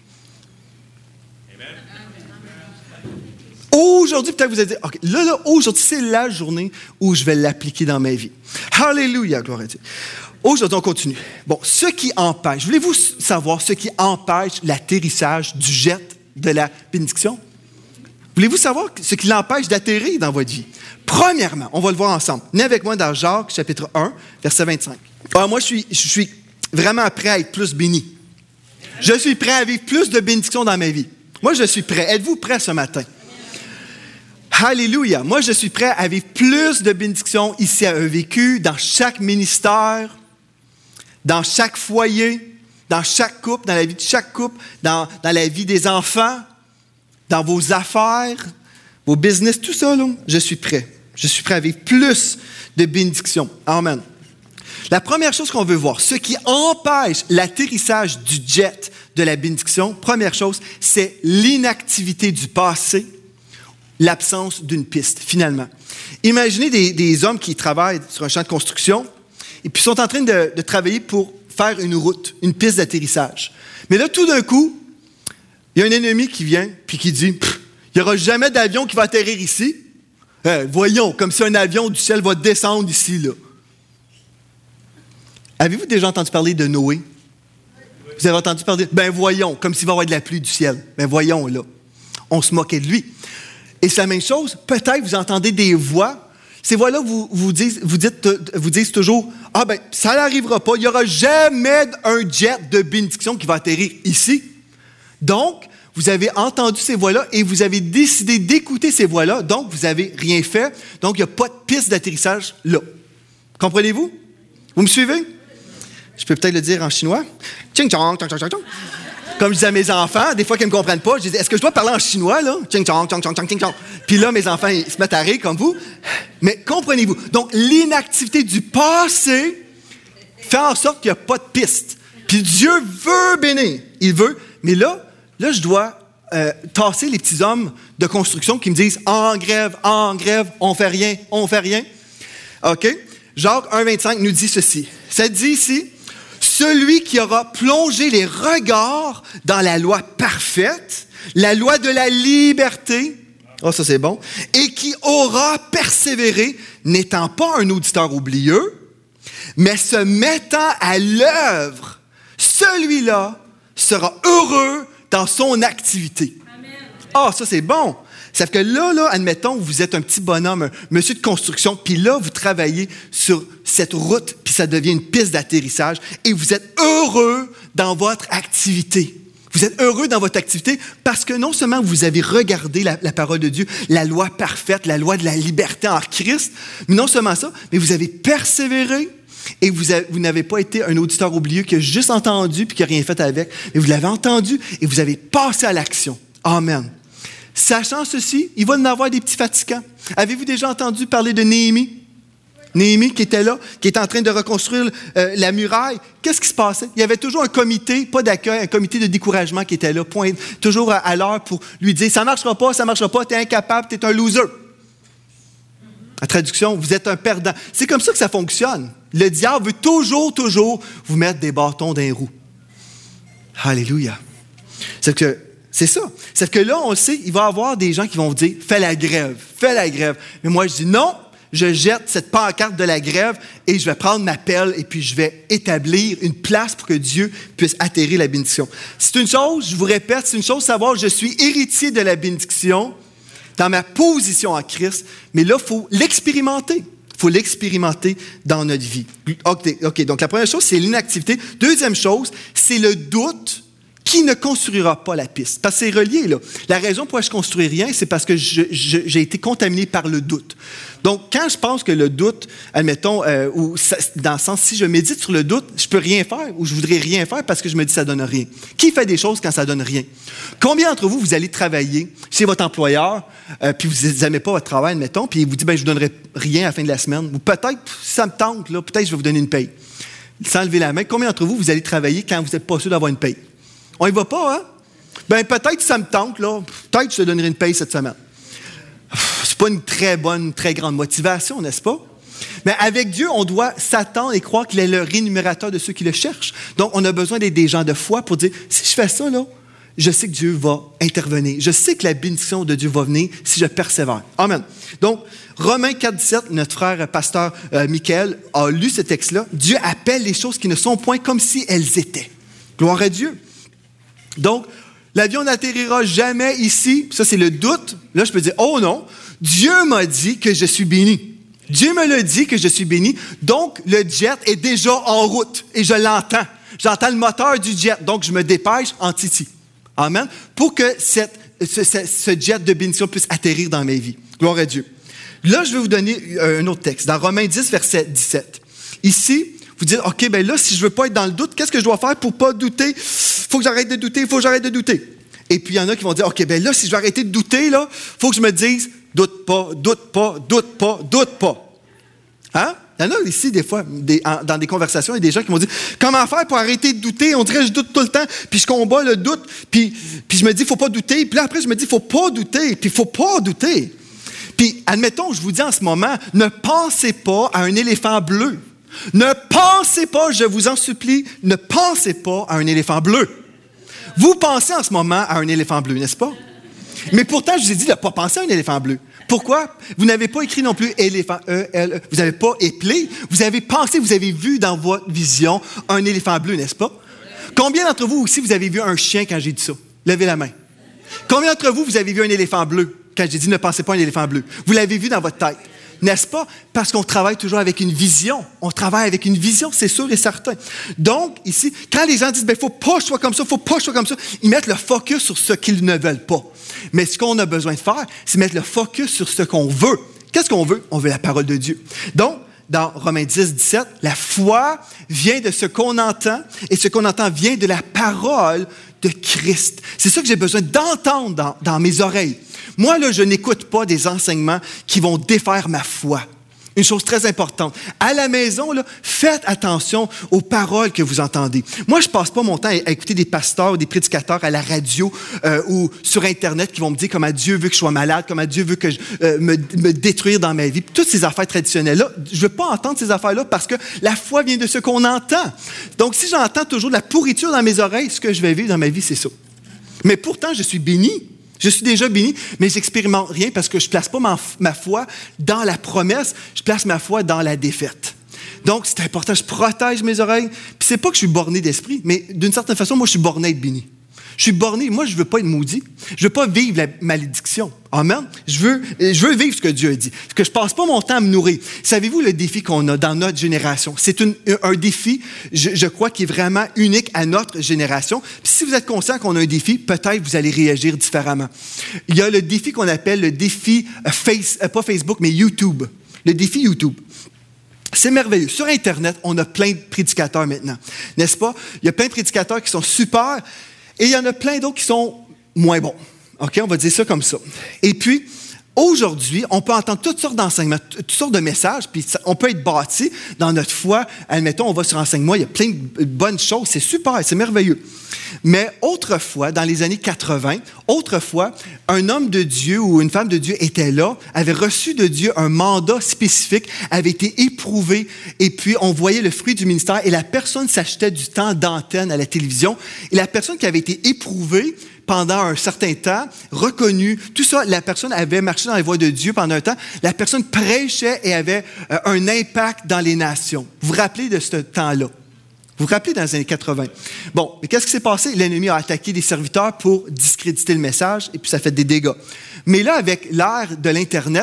B: Aujourd'hui, peut-être que vous allez dire, OK, là, là, aujourd'hui, c'est la journée où je vais l'appliquer dans ma vie. Alléluia, gloire à Dieu. Aujourd'hui, on continue. Bon, ce qui empêche, voulez-vous savoir ce qui empêche l'atterrissage du jet de la bénédiction? Voulez-vous savoir ce qui l'empêche d'atterrir dans votre vie? Premièrement, on va le voir ensemble. Venez avec moi dans Jacques, chapitre un, verset vingt-cinq. Alors, moi, je suis, je suis vraiment prêt à être plus béni. Je suis prêt à vivre plus de bénédictions dans ma vie. Moi, je suis prêt. Êtes-vous prêt ce matin? Alléluia. Moi, je suis prêt à vivre plus de bénédictions ici à E V Q, dans chaque ministère, dans chaque foyer, dans chaque couple, dans la vie de chaque couple, dans, dans la vie des enfants, dans vos affaires, vos business, tout ça, là, je suis prêt. Je suis prêt à vivre plus de bénédictions. Amen. La première chose qu'on veut voir, ce qui empêche l'atterrissage du jet de la bénédiction, première chose, c'est l'inactivité du passé, l'absence d'une piste, finalement. Imaginez des, des hommes qui travaillent sur un champ de construction et puis sont en train de, de travailler pour faire une route, une piste d'atterrissage. Mais là, tout d'un coup, il y a un ennemi qui vient puis qui dit « Il n'y aura jamais d'avion qui va atterrir ici. Euh, voyons, comme si un avion du ciel va descendre ici. » là. Avez-vous déjà entendu parler de Noé? Vous avez entendu parler? Ben voyons, comme s'il va y avoir de la pluie du ciel. Ben voyons, là. On se moquait de lui. Et c'est la même chose, peut-être vous entendez des voix. Ces voix-là vous, vous, disent, vous, dites, vous disent toujours « Ah ben, ça n'arrivera pas, il n'y aura jamais un jet de bénédiction qui va atterrir ici. » Donc, vous avez entendu ces voix-là et vous avez décidé d'écouter ces voix-là, donc vous n'avez rien fait. Donc, il n'y a pas de piste d'atterrissage là. Comprenez-vous? Vous me suivez? Je peux peut-être le dire en chinois. Ching chong, chong chong chong chong. Comme je disais à mes enfants, des fois qu'ils ne me comprennent pas, je disais, est-ce que je dois parler en chinois, là? Ching chong, chong chong chong ching chong. Puis là, mes enfants, ils se mettent à rire comme vous. Mais comprenez-vous? Donc, l'inactivité du passé fait en sorte qu'il n'y a pas de piste. Puis Dieu veut bénir. Il veut. Mais là, là, je dois euh, tasser les petits hommes de construction qui me disent, en grève, en grève, on fait rien, on fait rien. OK? Jacques un vingt-cinq nous dit ceci. Ça dit ici, celui qui aura plongé les regards dans la loi parfaite, la loi de la liberté, oh ça c'est bon, et qui aura persévéré, n'étant pas un auditeur oublieux, mais se mettant à l'œuvre, celui-là sera heureux dans son activité. Ah, oh, ça c'est bon. Ça fait que là, là, admettons, vous êtes un petit bonhomme, un monsieur de construction, puis là, vous travaillez sur cette route, puis ça devient une piste d'atterrissage, et vous êtes heureux dans votre activité. Vous êtes heureux dans votre activité parce que non seulement vous avez regardé la, la parole de Dieu, la loi parfaite, la loi de la liberté en Christ, mais non seulement ça, mais vous avez persévéré, et vous, avez, vous n'avez pas été un auditeur oublieux qui a juste entendu puis qui n'a rien fait avec, mais vous l'avez entendu et vous avez passé à l'action. Amen. Sachant ceci, il va y en avoir des petits fatigants. Avez-vous déjà entendu parler de Néhémie? Néhémie qui était là, qui était en train de reconstruire euh, la muraille. Qu'est-ce qui se passait? Il y avait toujours un comité, pas d'accueil, un comité de découragement qui était là, point, toujours à, à l'heure pour lui dire « ça ne marchera pas, ça ne marchera pas, tu es incapable, tu es un loser ». En traduction, vous êtes un perdant. C'est comme ça que ça fonctionne. Le diable veut toujours, toujours vous mettre des bâtons dans les roues. Alléluia. C'est que C'est ça. C'est que là, on le sait, il va y avoir des gens qui vont vous dire « fais la grève, fais la grève ». Mais moi, je dis non, je jette cette pancarte de la grève et je vais prendre ma pelle et puis je vais établir une place pour que Dieu puisse atterrir la bénédiction. C'est une chose, je vous répète, c'est une chose de savoir que je suis héritier de la bénédiction dans ma position en Christ, mais là, il faut l'expérimenter. Il faut l'expérimenter dans notre vie. OK, okay, donc la première chose, c'est l'inactivité. Deuxième chose, c'est le doute qui ne construira pas la piste. Parce que c'est relié, là. La raison pour laquelle je ne construis rien, c'est parce que je, je, j'ai été contaminé par le doute. Donc, quand je pense que le doute, admettons, euh, ou ça, dans le sens, si je médite sur le doute, je ne peux rien faire ou je voudrais rien faire parce que je me dis que ça ne donne rien. Qui fait des choses quand ça ne donne rien? Combien d'entre vous, vous allez travailler chez votre employeur, euh, puis vous n'aimez pas votre travail, admettons, puis il vous dit, ben, je ne vous donnerai rien à la fin de la semaine. Ou peut-être, si ça me tente, là, peut-être je vais vous donner une paye. Sans lever la main, combien d'entre vous, vous allez travailler quand vous n'êtes pas sûr d'avoir une paye? On y va pas, hein? Ben peut-être que ça me tente, là. Peut-être que je te donnerai une paye cette semaine. C'est pas une très bonne, une très grande motivation, n'est-ce pas? Mais avec Dieu, on doit s'attendre et croire qu'il est le rémunérateur de ceux qui le cherchent. Donc, on a besoin d'être des gens de foi pour dire, si je fais ça, là, je sais que Dieu va intervenir. Je sais que la bénédiction de Dieu va venir si je persévère. Amen. Donc, Romains quatre, dix-sept, notre frère pasteur euh, Michael a lu ce texte-là. Dieu appelle les choses qui ne sont point comme si elles étaient. Gloire à Dieu. Donc, l'avion n'atterrira jamais ici. Ça, c'est le doute. Là, je peux dire, oh non, Dieu m'a dit que je suis béni. Dieu me l'a dit que je suis béni. Donc, le jet est déjà en route et je l'entends. J'entends le moteur du jet. Donc, je me dépêche en titi. Amen. Pour que cette, ce, ce, ce jet de bénédiction puisse atterrir dans ma vie. Gloire à Dieu. Là, je vais vous donner un autre texte. Dans Romains dix, verset dix-sept. Ici, vous dites, OK, bien là, si je ne veux pas être dans le doute, qu'est-ce que je dois faire pour ne pas douter? Il faut que j'arrête de douter, il faut que j'arrête de douter. Et puis, il y en a qui vont dire, OK, bien là, si je veux arrêter de douter, il faut que je me dise, doute pas, doute pas, doute pas, doute pas. Hein? Il y en a ici, des fois, des, en, dans des conversations, il y a des gens qui m'ont dit, comment faire pour arrêter de douter? On dirait que je doute tout le temps, puis je combats le doute, puis, puis je me dis, il ne faut pas douter. Puis là, après, je me dis, il ne faut pas douter, puis il ne faut pas douter. Puis, admettons, je vous dis en ce moment, ne pensez pas à un éléphant bleu. Ne pensez pas, je vous en supplie, ne pensez pas à un éléphant bleu. Vous pensez en ce moment à un éléphant bleu, n'est-ce pas? Mais pourtant, je vous ai dit de ne pas penser à un éléphant bleu. Pourquoi? Vous n'avez pas écrit non plus éléphant, E, L, E. Vous n'avez pas éplé. Vous avez pensé, vous avez vu dans votre vision un éléphant bleu, n'est-ce pas? Combien d'entre vous aussi, vous avez vu un chien quand j'ai dit ça? Levez la main. Combien d'entre vous, vous avez vu un éléphant bleu quand j'ai dit ne pensez pas à un éléphant bleu? Vous l'avez vu dans votre tête. N'est-ce pas? Parce qu'on travaille toujours avec une vision. On travaille avec une vision, c'est sûr et certain. Donc, ici, quand les gens disent, ben, il ne faut pas que je sois comme ça, il ne faut pas que je sois comme ça, ils mettent le focus sur ce qu'ils ne veulent pas. Mais ce qu'on a besoin de faire, c'est mettre le focus sur ce qu'on veut. Qu'est-ce qu'on veut? On veut la parole de Dieu. Donc, dans Romains dix, dix-sept, la foi vient de ce qu'on entend, et ce qu'on entend vient de la parole de Christ. C'est ça que j'ai besoin d'entendre dans, dans mes oreilles. Moi, là, je n'écoute pas des enseignements qui vont défaire ma foi. Une chose très importante. À la maison, là, faites attention aux paroles que vous entendez. Moi, je ne passe pas mon temps à écouter des pasteurs ou des prédicateurs à la radio euh, ou sur Internet qui vont me dire comment Dieu veut que je sois malade, comment Dieu veut que je, euh, me, me détruire dans ma vie. Toutes ces affaires traditionnelles-là, je ne veux pas entendre ces affaires-là parce que la foi vient de ce qu'on entend. Donc, si j'entends toujours de la pourriture dans mes oreilles, ce que je vais vivre dans ma vie, c'est ça. Mais pourtant, je suis béni. Je suis déjà béni, mais je n'expérimente rien parce que je ne place pas ma, ma foi dans la promesse, je place ma foi dans la défaite. Donc, c'est important, je protège mes oreilles. Puis, c'est pas que je suis borné d'esprit, mais d'une certaine façon, moi, je suis borné à être béni. Je suis borné, moi, je ne veux pas être maudit. Je ne veux pas vivre la malédiction. Amen. Je veux, je veux vivre ce que Dieu a dit. Que je ne passe pas mon temps à me nourrir. Savez-vous le défi qu'on a dans notre génération? C'est une, un défi, je, je crois, qui est vraiment unique à notre génération. Puis si vous êtes conscient qu'on a un défi, peut-être vous allez réagir différemment. Il y a le défi qu'on appelle le défi face, pas Facebook, mais YouTube. Le défi YouTube. C'est merveilleux. Sur Internet, on a plein de prédicateurs maintenant. N'est-ce pas? Il y a plein de prédicateurs qui sont super. Et il y en a plein d'autres qui sont moins bons. OK? On va dire ça comme ça. Et puis, aujourd'hui, on peut entendre toutes sortes d'enseignements, toutes sortes de messages, puis ça, on peut être bâti dans notre foi. Admettons, on va sur Enseigne-moi, il y a plein de bonnes choses. C'est super, c'est merveilleux. Mais autrefois, dans les années quatre-vingt, autrefois, un homme de Dieu ou une femme de Dieu était là, avait reçu de Dieu un mandat spécifique, avait été éprouvé, et puis on voyait le fruit du ministère, et la personne s'achetait du temps d'antenne à la télévision, et la personne qui avait été éprouvée pendant un certain temps, reconnue, tout ça, la personne avait marché dans les voies de Dieu pendant un temps, la personne prêchait et avait euh, un impact dans les nations. Vous vous rappelez de ce temps-là? Vous vous rappelez dans les années quatre-vingt? Bon, mais qu'est-ce qui s'est passé? L'ennemi a attaqué des serviteurs pour discréditer le message et puis ça fait des dégâts. Mais là, avec l'ère de l'Internet,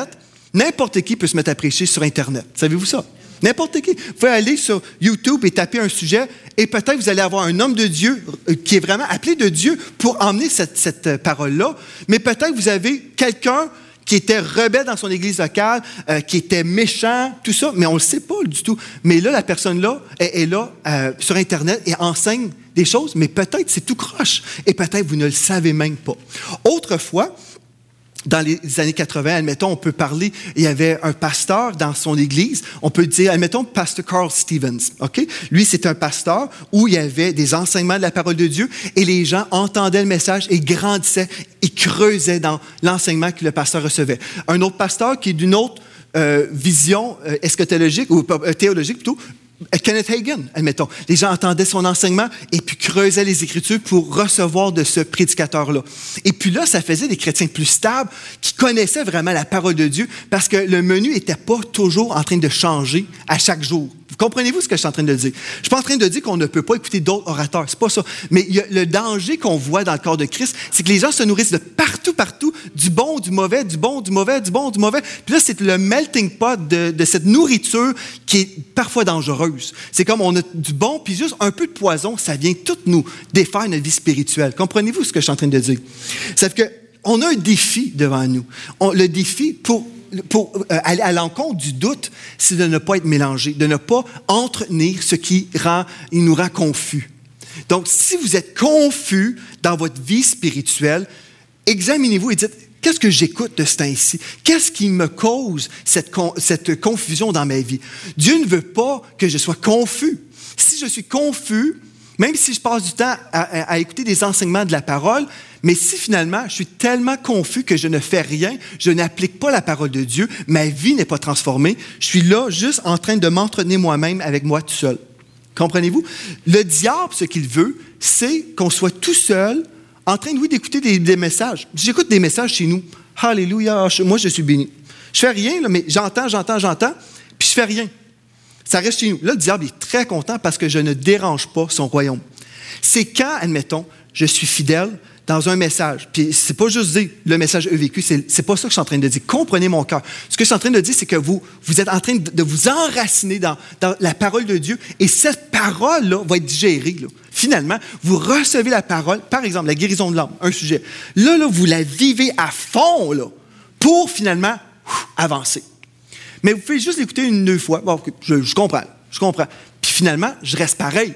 B: N'importe qui peut se mettre à prêcher sur Internet. Savez-vous ça? N'importe qui. Vous pouvez aller sur YouTube et taper un sujet et peut-être vous allez avoir un homme de Dieu qui est vraiment appelé de Dieu pour emmener cette, cette parole-là. Mais peut-être vous avez quelqu'un qui était rebelle dans son église locale, euh, qui était méchant, tout ça, mais on ne le sait pas du tout. Mais là, la personne-là est, est là euh, sur Internet et enseigne des choses, mais peut-être c'est tout croche. Et peut-être vous ne le savez même pas. Autrefois, dans les années quatre-vingts, admettons, on peut parler, il y avait un pasteur dans son église, on peut dire, admettons, Pasteur Carl Stevens, OK? Lui, c'est un pasteur où il y avait des enseignements de la parole de Dieu et les gens entendaient le message et grandissaient et creusaient dans l'enseignement que le pasteur recevait. Un autre pasteur qui est d'une autre euh, vision euh, eschatologique, ou euh, théologique plutôt, Kenneth Hagin, admettons. Les gens entendaient son enseignement et puis creusaient les Écritures pour recevoir de ce prédicateur-là. Et puis là, ça faisait des chrétiens plus stables qui connaissaient vraiment la parole de Dieu parce que le menu n'était pas toujours en train de changer à chaque jour. Vous comprenez-vous ce que je suis en train de dire? Je ne suis pas en train de dire qu'on ne peut pas écouter d'autres orateurs. C'est pas ça. Mais il y a le danger qu'on voit dans le corps de Christ, c'est que les gens se nourrissent de partout, partout, du bon, du mauvais, du bon, du mauvais, du bon, du mauvais. Puis là, c'est le melting pot de, de cette nourriture qui est parfois dangereuse. C'est comme on a du bon, puis juste un peu de poison, ça vient tout nous défaire notre vie spirituelle. Comprenez-vous ce que je suis en train de dire? C'est que on a un défi devant nous. On, le défi pour Pour euh, aller à l'encontre du doute, c'est de ne pas être mélangé, de ne pas entretenir ce qui rend, il nous rend confus. Donc, si vous êtes confus dans votre vie spirituelle, examinez-vous et dites, qu'est-ce que j'écoute de ce temps-ci? Qu'est-ce qui me cause cette, con, cette confusion dans ma vie? Dieu ne veut pas que je sois confus. Si je suis confus, même si je passe du temps à, à, à écouter des enseignements de la parole, mais si finalement je suis tellement confus que je ne fais rien, je n'applique pas la parole de Dieu, ma vie n'est pas transformée, je suis là juste en train de m'entretenir moi-même avec moi tout seul. Comprenez-vous? Le diable, ce qu'il veut, c'est qu'on soit tout seul en train, oui, d'écouter des, des messages. J'écoute des messages chez nous. Alléluia, moi je suis béni. Je fais rien, là, mais j'entends, j'entends, j'entends, puis je fais rien. Ça reste chez nous. Là, le diable est très content parce que je ne dérange pas son royaume. C'est quand, admettons, je suis fidèle dans un message. Puis c'est pas juste dire le message E V Q, c'est, c'est pas ça que je suis en train de dire. Comprenez mon cœur. Ce que je suis en train de dire, c'est que vous, vous êtes en train de, de vous enraciner dans, dans la parole de Dieu et cette parole-là va être digérée. Là. Finalement, vous recevez la parole, par exemple, la guérison de l'âme, un sujet. Là, là, vous la vivez à fond là, pour finalement ouf, avancer. Mais vous pouvez juste l'écouter une, deux fois. Bon, je, je comprends, je comprends. Puis finalement, je reste pareil.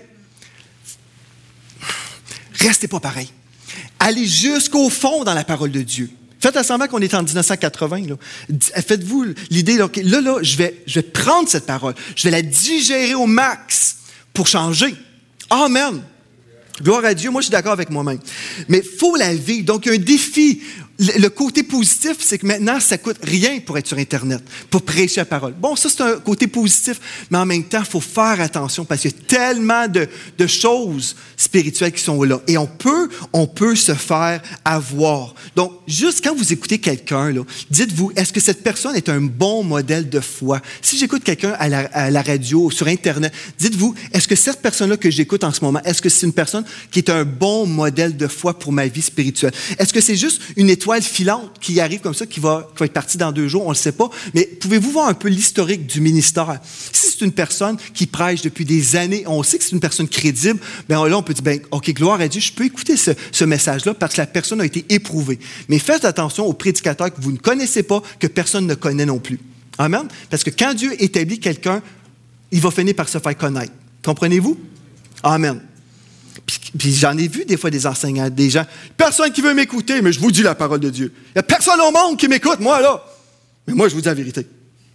B: Restez pas pareil. Allez jusqu'au fond dans la parole de Dieu. Faites semblant qu'on est en dix-neuf cent quatre-vingts. Là. Faites-vous l'idée, là, là, là je, vais, je vais prendre cette parole, je vais la digérer au max pour changer. Amen. Gloire à Dieu. Moi, je suis d'accord avec moi-même. Mais il faut la vivre. Donc, il y a un défi. Le côté positif, c'est que maintenant, ça ne coûte rien pour être sur Internet, pour prêcher la parole. Bon, ça, c'est un côté positif, mais en même temps, il faut faire attention parce qu'il y a tellement de, de choses spirituelles qui sont là. Et on peut, on peut se faire avoir. Donc, juste quand vous écoutez quelqu'un, là, dites-vous, est-ce que cette personne est un bon modèle de foi? Si j'écoute quelqu'un à la, à la radio ou sur Internet, dites-vous, est-ce que cette personne-là que j'écoute en ce moment, est-ce que c'est une personne qui est un bon modèle de foi pour ma vie spirituelle? Est-ce que c'est juste une étoile filante qui arrive comme ça, qui va, qui va être partie dans deux jours, on ne le sait pas. Mais pouvez-vous voir un peu l'historique du ministère? Si c'est une personne qui prêche depuis des années, on sait que c'est une personne crédible, bien là, on peut dire, bien, OK, gloire à Dieu, je peux écouter ce, ce message-là parce que la personne a été éprouvée. Mais faites attention aux prédicateurs que vous ne connaissez pas, que personne ne connaît non plus. Amen? Parce que quand Dieu établit quelqu'un, il va finir par se faire connaître. Comprenez-vous? Amen. Puis, puis j'en ai vu des fois des enseignants, des gens, personne qui veut m'écouter, mais je vous dis la parole de Dieu. Il n'y a personne au monde qui m'écoute, moi, là. Mais moi, je vous dis la vérité.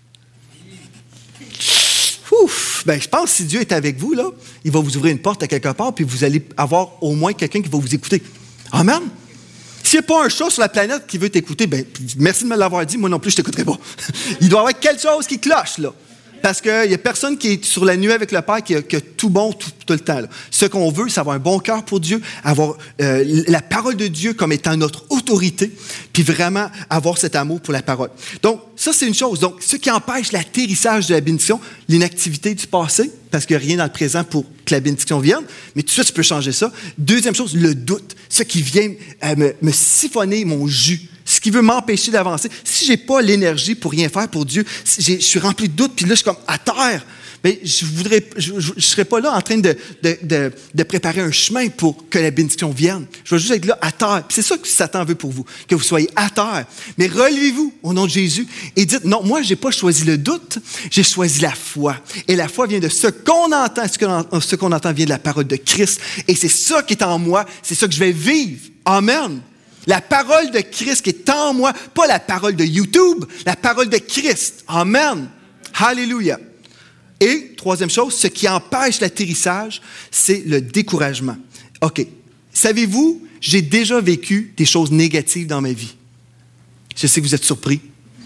B: Ouf! Ben, je pense que si Dieu est avec vous, là, il va vous ouvrir une porte à quelque part, puis vous allez avoir au moins quelqu'un qui va vous écouter. Amen? S'il n'y a pas un chat sur la planète qui veut t'écouter, ben, merci de me l'avoir dit, moi non plus, je ne t'écouterai pas. Il doit y avoir quelque chose qui cloche, là. Parce qu'il n'y a personne qui est sur la nuée avec le Père qui a, qui a tout bon tout, tout le temps. Là. Ce qu'on veut, c'est avoir un bon cœur pour Dieu, avoir euh, la parole de Dieu comme étant notre autorité, puis vraiment avoir cet amour pour la parole. Donc, ça, c'est une chose. Donc, ce qui empêche l'atterrissage de la bénédiction, l'inactivité du passé, parce qu'il n'y a rien dans le présent pour que la bénédiction vienne, mais tout ça, tu peux changer ça. Deuxième chose, le doute. Ce qui vient euh, me, me siphonner mon jus. ce qui veut m'empêcher d'avancer. Si je n'ai pas l'énergie pour rien faire pour Dieu, si je suis rempli de doutes, puis là, je suis comme à terre, mais je voudrais, je ne serais pas là en train de, de, de, de préparer un chemin pour que la bénédiction vienne. Je vais juste être là à terre. Puis c'est ça que Satan veut pour vous, que vous soyez à terre. Mais relevez-vous au nom de Jésus et dites, non, moi, je n'ai pas choisi le doute, j'ai choisi la foi. Et la foi vient de ce qu'on entend, ce qu'on, ce qu'on entend vient de la parole de Christ. Et c'est ça qui est en moi, c'est ça que je vais vivre. Amen. La parole de Christ qui est en moi, pas la parole de YouTube, la parole de Christ. Amen. Alléluia. Et, troisième chose, ce qui empêche l'atterrissage, c'est le découragement. OK. Savez-vous, j'ai déjà vécu des choses négatives dans ma vie. Je sais que vous êtes surpris.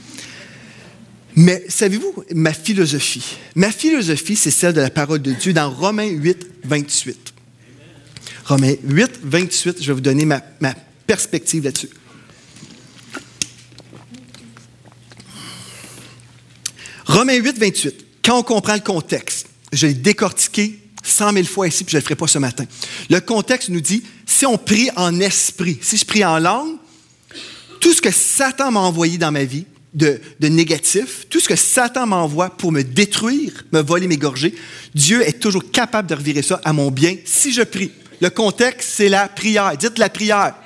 B: Mais savez-vous, ma philosophie, ma philosophie, c'est celle de la parole de Dieu dans Romains huit, vingt-huit. Romains huit, vingt-huit, je vais vous donner ma, ma perspective là-dessus. Romains huit, vingt-huit. Quand on comprend le contexte, je l'ai décortiqué cent mille fois ici, puis je ne le ferai pas ce matin. Le contexte nous dit, si on prie en esprit, si je prie en langue, tout ce que Satan m'a envoyé dans ma vie de, de négatif, tout ce que Satan m'envoie pour me détruire, me voler, m'égorger, Dieu est toujours capable de revirer ça à mon bien si je prie. Le contexte, c'est la prière. Dites la prière.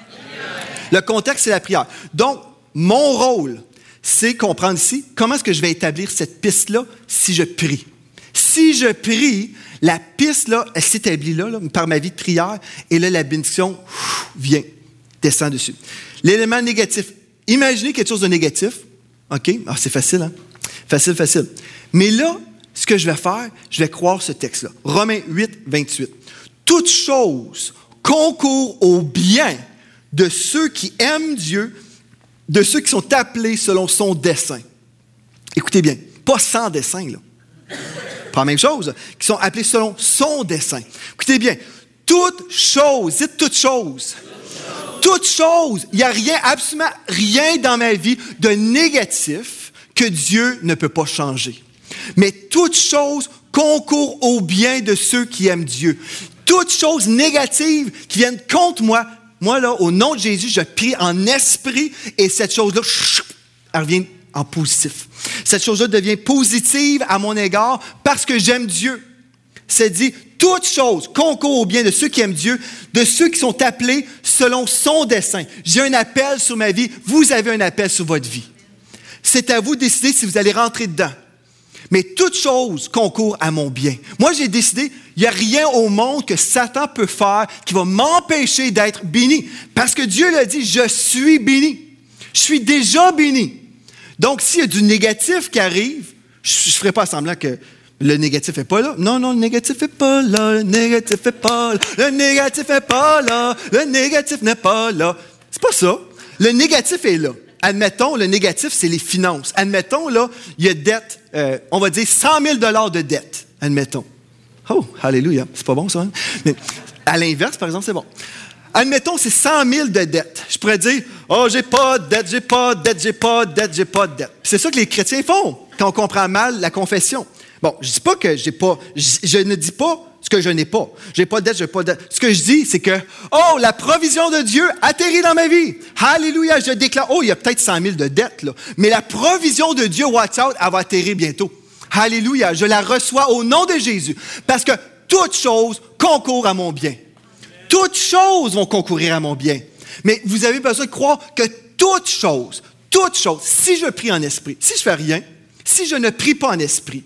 B: Le contexte, c'est la prière. Donc, mon rôle, c'est comprendre ici, comment est-ce que je vais établir cette piste-là si je prie. Si je prie, la piste-là, elle s'établit là, là, par ma vie de prière, et là, la bénédiction ouf, vient, descend dessus. L'élément négatif, imaginez quelque chose de négatif, OK? Ah, c'est facile, hein? Facile, facile. Mais là, ce que je vais faire, je vais croire ce texte-là. Romains huit, vingt-huit. Toute chose concourt au bien de ceux qui aiment Dieu, de ceux qui sont appelés selon son dessein. Écoutez bien, pas sans dessein, là. Pas la même chose, qui sont appelés selon son dessein. Écoutez bien, toute chose, dites toute chose. Toute chose, il n'y a rien, absolument rien dans ma vie de négatif que Dieu ne peut pas changer. Mais toute chose concourt au bien de ceux qui aiment Dieu. Toute chose négative qui viennent contre moi, moi, là, au nom de Jésus, je prie en esprit et cette chose-là, elle revient en positif. Cette chose-là devient positive à mon égard parce que j'aime Dieu. C'est dit, toute chose concourt au bien de ceux qui aiment Dieu, de ceux qui sont appelés selon son dessein. J'ai un appel sur ma vie, vous avez un appel sur votre vie. C'est à vous de décider si vous allez rentrer dedans. Mais toute chose concourt à mon bien. Moi, j'ai décidé, il n'y a rien au monde que Satan peut faire qui va m'empêcher d'être béni. Parce que Dieu l'a dit, je suis béni. Je suis déjà béni. Donc, s'il y a du négatif qui arrive, je ne ferai pas semblant que le négatif n'est pas là. Non, non, le négatif n'est pas là. Le négatif n'est pas là. Le négatif n'est pas là. Le négatif n'est pas là. C'est pas ça. Le négatif est là. Admettons, le négatif, c'est les finances. Admettons, là, il y a dette, euh, on va dire cent mille dollars de dette. Admettons. Oh, alléluia. C'est pas bon, ça, hein? Mais à l'inverse, par exemple, c'est bon. Admettons, c'est cent mille de dette. Je pourrais dire, oh, j'ai pas de dette, j'ai pas de dette, j'ai pas de dette, j'ai pas de dette. Puis c'est ça que les chrétiens font quand on comprend mal la confession. Bon, je dis pas que j'ai pas, je, je ne dis pas ce que je n'ai pas. J'ai pas de dette, j'ai pas de dette. Ce que je dis, c'est que, oh, la provision de Dieu atterrit dans ma vie. Alléluia, je déclare, oh, il y a peut-être cent mille de dettes, là. Mais la provision de Dieu, watch out, elle va atterrir bientôt. Alléluia, je la reçois au nom de Jésus. Parce que toute chose concourt à mon bien. Toutes choses vont concourir à mon bien. Mais vous avez besoin de croire que toutes choses, toutes choses, si je prie en esprit, si je fais rien, si je ne prie pas en esprit,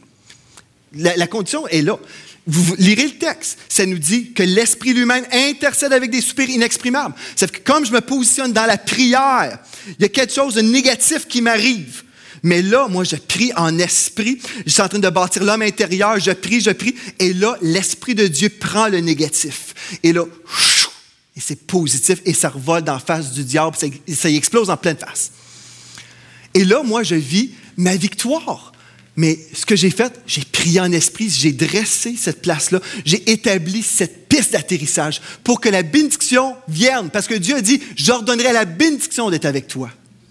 B: la, la condition est là. Vous, vous lirez le texte. Ça nous dit que l'Esprit lui-même intercède avec des soupirs inexprimables. C'est que comme je me positionne dans la prière, il y a quelque chose de négatif qui m'arrive. Mais là, moi, je prie en esprit. Je suis en train de bâtir l'homme intérieur. Je prie, je prie. Et là, l'Esprit de Dieu prend le négatif. Et là, et c'est positif. Et ça revole dans la face du diable. Ça, ça y explose en pleine face. Et là, moi, je vis ma victoire. Mais ce que j'ai fait, j'ai prié en esprit. J'ai dressé cette place-là. J'ai établi cette piste d'atterrissage pour que la bénédiction vienne. Parce que Dieu a dit, j'ordonnerai la bénédiction d'être avec toi.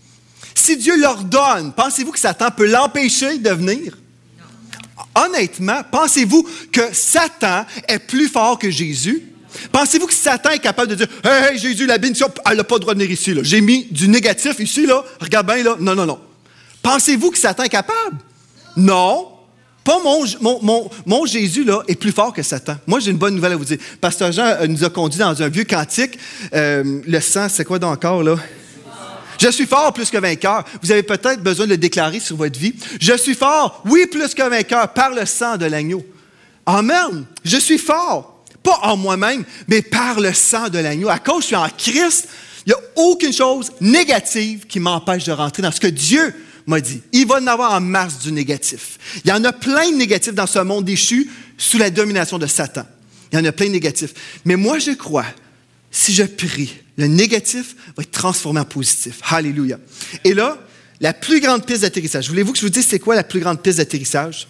B: Si Dieu l'ordonne, pensez-vous que Satan peut l'empêcher de venir? Non. Honnêtement, pensez-vous que Satan est plus fort que Jésus? Pensez-vous que Satan est capable de dire « Hey, hey, Jésus, la bénédiction, elle n'a pas le droit de venir ici. Là. J'ai mis du négatif ici, là. Regarde bien, là. » Non, non, non. Pensez-vous que Satan est capable? Non. Pas mon, mon, mon, mon Jésus, là, est plus fort que Satan. Moi, j'ai une bonne nouvelle à vous dire. Pasteur Jean euh, nous a conduits dans un vieux cantique. Euh, le sang, c'est quoi donc encore, là? Je suis fort plus que vainqueur. Vous avez peut-être besoin de le déclarer sur votre vie. Je suis fort, oui, plus que vainqueur, par le sang de l'agneau. Amen. Je suis fort. Pas en moi-même, mais par le sang de l'agneau. À cause que je suis en Christ, il n'y a aucune chose négative qui m'empêche de rentrer dans ce que Dieu m'a dit. Il va en avoir en masse du négatif. Il y en a plein de négatifs dans ce monde déchu sous la domination de Satan. Il y en a plein de négatifs. Mais moi, je crois, si je prie, le négatif va être transformé en positif. Alléluia. Et là, la plus grande piste d'atterrissage. Voulez-vous que je vous dise c'est quoi la plus grande piste d'atterrissage?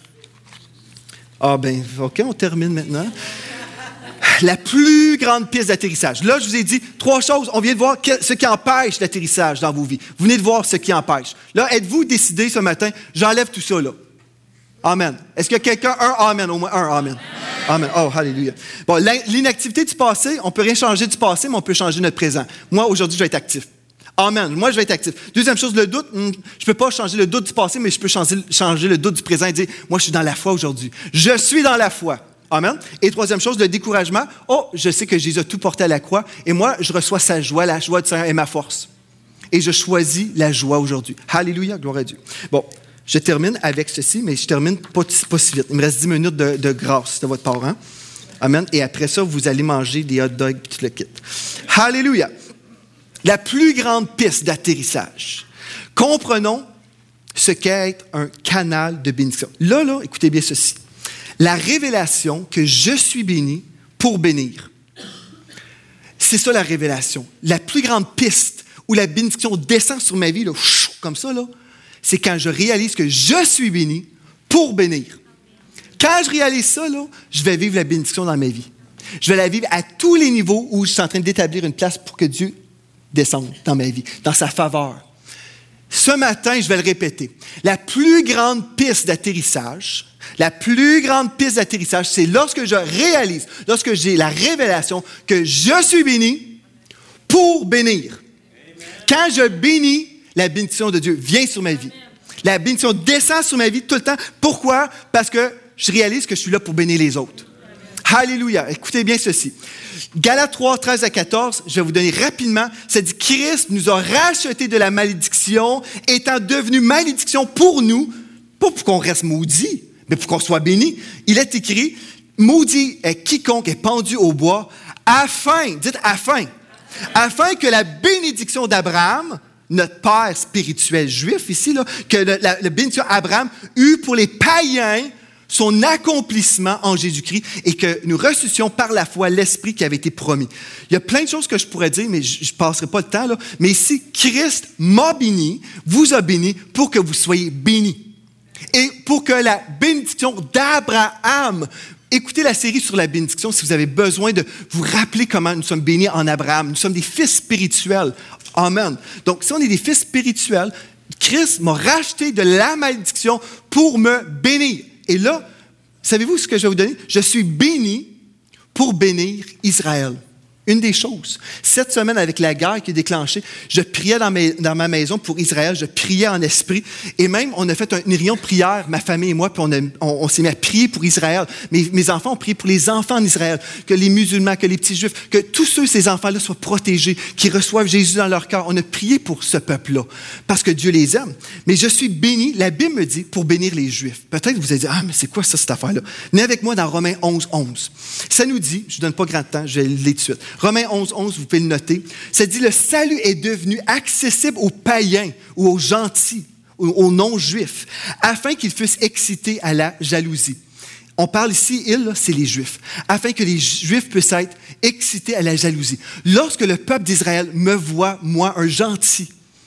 B: Ah ben, OK, on termine maintenant. La plus grande piste d'atterrissage. Là, je vous ai dit trois choses. On vient de voir ce qui empêche l'atterrissage dans vos vies. Vous venez de voir ce qui empêche. Là, êtes-vous décidé ce matin, j'enlève tout ça, là? Amen. Est-ce qu'il y a quelqu'un? Un amen, au moins un amen. Amen. Oh, alléluia. Bon, l'inactivité du passé, on ne peut rien changer du passé, mais on peut changer notre présent. Moi, aujourd'hui, je vais être actif. Amen. Moi, je vais être actif. Deuxième chose, le doute. Hmm, je ne peux pas changer le doute du passé, mais je peux changer, changer le doute du présent et dire, moi, je suis dans la foi aujourd'hui. Je suis dans la foi. Amen. Et troisième chose, le découragement. Oh, je sais que Jésus a tout porté à la croix et moi, je reçois sa joie. La joie du Seigneur est ma force. Et je choisis la joie aujourd'hui. Alléluia, gloire à Dieu. Bon, je termine avec ceci, mais je termine pas, pas si vite. Il me reste dix minutes de, de grâce de votre part. Hein? Amen. Et après ça, vous allez manger des hot dogs et tout le kit. Alléluia. La plus grande piste d'atterrissage. Comprenons ce qu'est un canal de bénédiction. Là, là, écoutez bien ceci. La révélation que je suis béni pour bénir. C'est ça la révélation. La plus grande piste où la bénédiction descend sur ma vie, là, comme ça, là, c'est quand je réalise que je suis béni pour bénir. Quand je réalise ça, là, je vais vivre la bénédiction dans ma vie. Je vais la vivre à tous les niveaux où je suis en train d'établir une place pour que Dieu descende dans ma vie, dans sa faveur. Ce matin, je vais le répéter. La plus grande piste d'atterrissage, la plus grande piste d'atterrissage, c'est lorsque je réalise, lorsque j'ai la révélation que je suis béni pour bénir. Quand je bénis, la bénédiction de Dieu vient sur ma vie. La bénédiction descend sur ma vie tout le temps. Pourquoi? Parce que je réalise que je suis là pour bénir les autres. Alléluia. Écoutez bien ceci. Galates trois, treize à quatorze, je vais vous donner rapidement. Ça dit, Christ nous a rachetés de la malédiction, étant devenu malédiction pour nous, pas pour qu'on reste maudit, mais pour qu'on soit béni. Il est écrit, maudit est quiconque est pendu au bois, afin, dites afin, afin que la bénédiction d'Abraham, notre père spirituel juif ici, là, que la, la, la bénédiction d'Abraham eut pour les païens son accomplissement en Jésus-Christ et que nous ressuscitions par la foi l'Esprit qui avait été promis. Il y a plein de choses que je pourrais dire, mais je ne passerai pas le temps. Là. Mais ici, Christ m'a béni, vous a béni pour que vous soyez bénis. Et pour que la bénédiction d'Abraham, écoutez la série sur la bénédiction si vous avez besoin de vous rappeler comment nous sommes bénis en Abraham. Nous sommes des fils spirituels. Amen. Donc, si on est des fils spirituels, Christ m'a racheté de la malédiction pour me bénir. Et là, savez-vous ce que je vais vous donner? Je suis béni pour bénir Israël. Une des choses. Cette semaine, avec la guerre qui est déclenchée, je priais dans, mes, dans ma maison pour Israël, je priais en esprit. Et même, on a fait un, une réunion de prière, ma famille et moi, puis on, a, on, on s'est mis à prier pour Israël. Mes, mes enfants ont prié pour les enfants en Israël, que les musulmans, que les petits juifs, que tous ceux, ces enfants-là soient protégés, qu'ils reçoivent Jésus dans leur cœur. On a prié pour ce peuple-là, parce que Dieu les aime. Mais je suis béni, la Bible me dit, pour bénir les Juifs. Peut-être que vous allez dire, ah, mais c'est quoi ça, cette affaire-là? Venez avec moi dans Romains onze, onze. Ça nous dit, je ne donne pas grand temps, je vais le lire tout de suite. Romains onze, onze, vous pouvez le noter. Ça dit, le salut est devenu accessible aux païens ou aux gentils, ou aux non-juifs, afin qu'ils fussent excités à la jalousie. On parle ici, ils, là, c'est les Juifs, afin que les Juifs puissent être excités à la jalousie. Lorsque le peuple d'Israël me voit, moi, un gentil,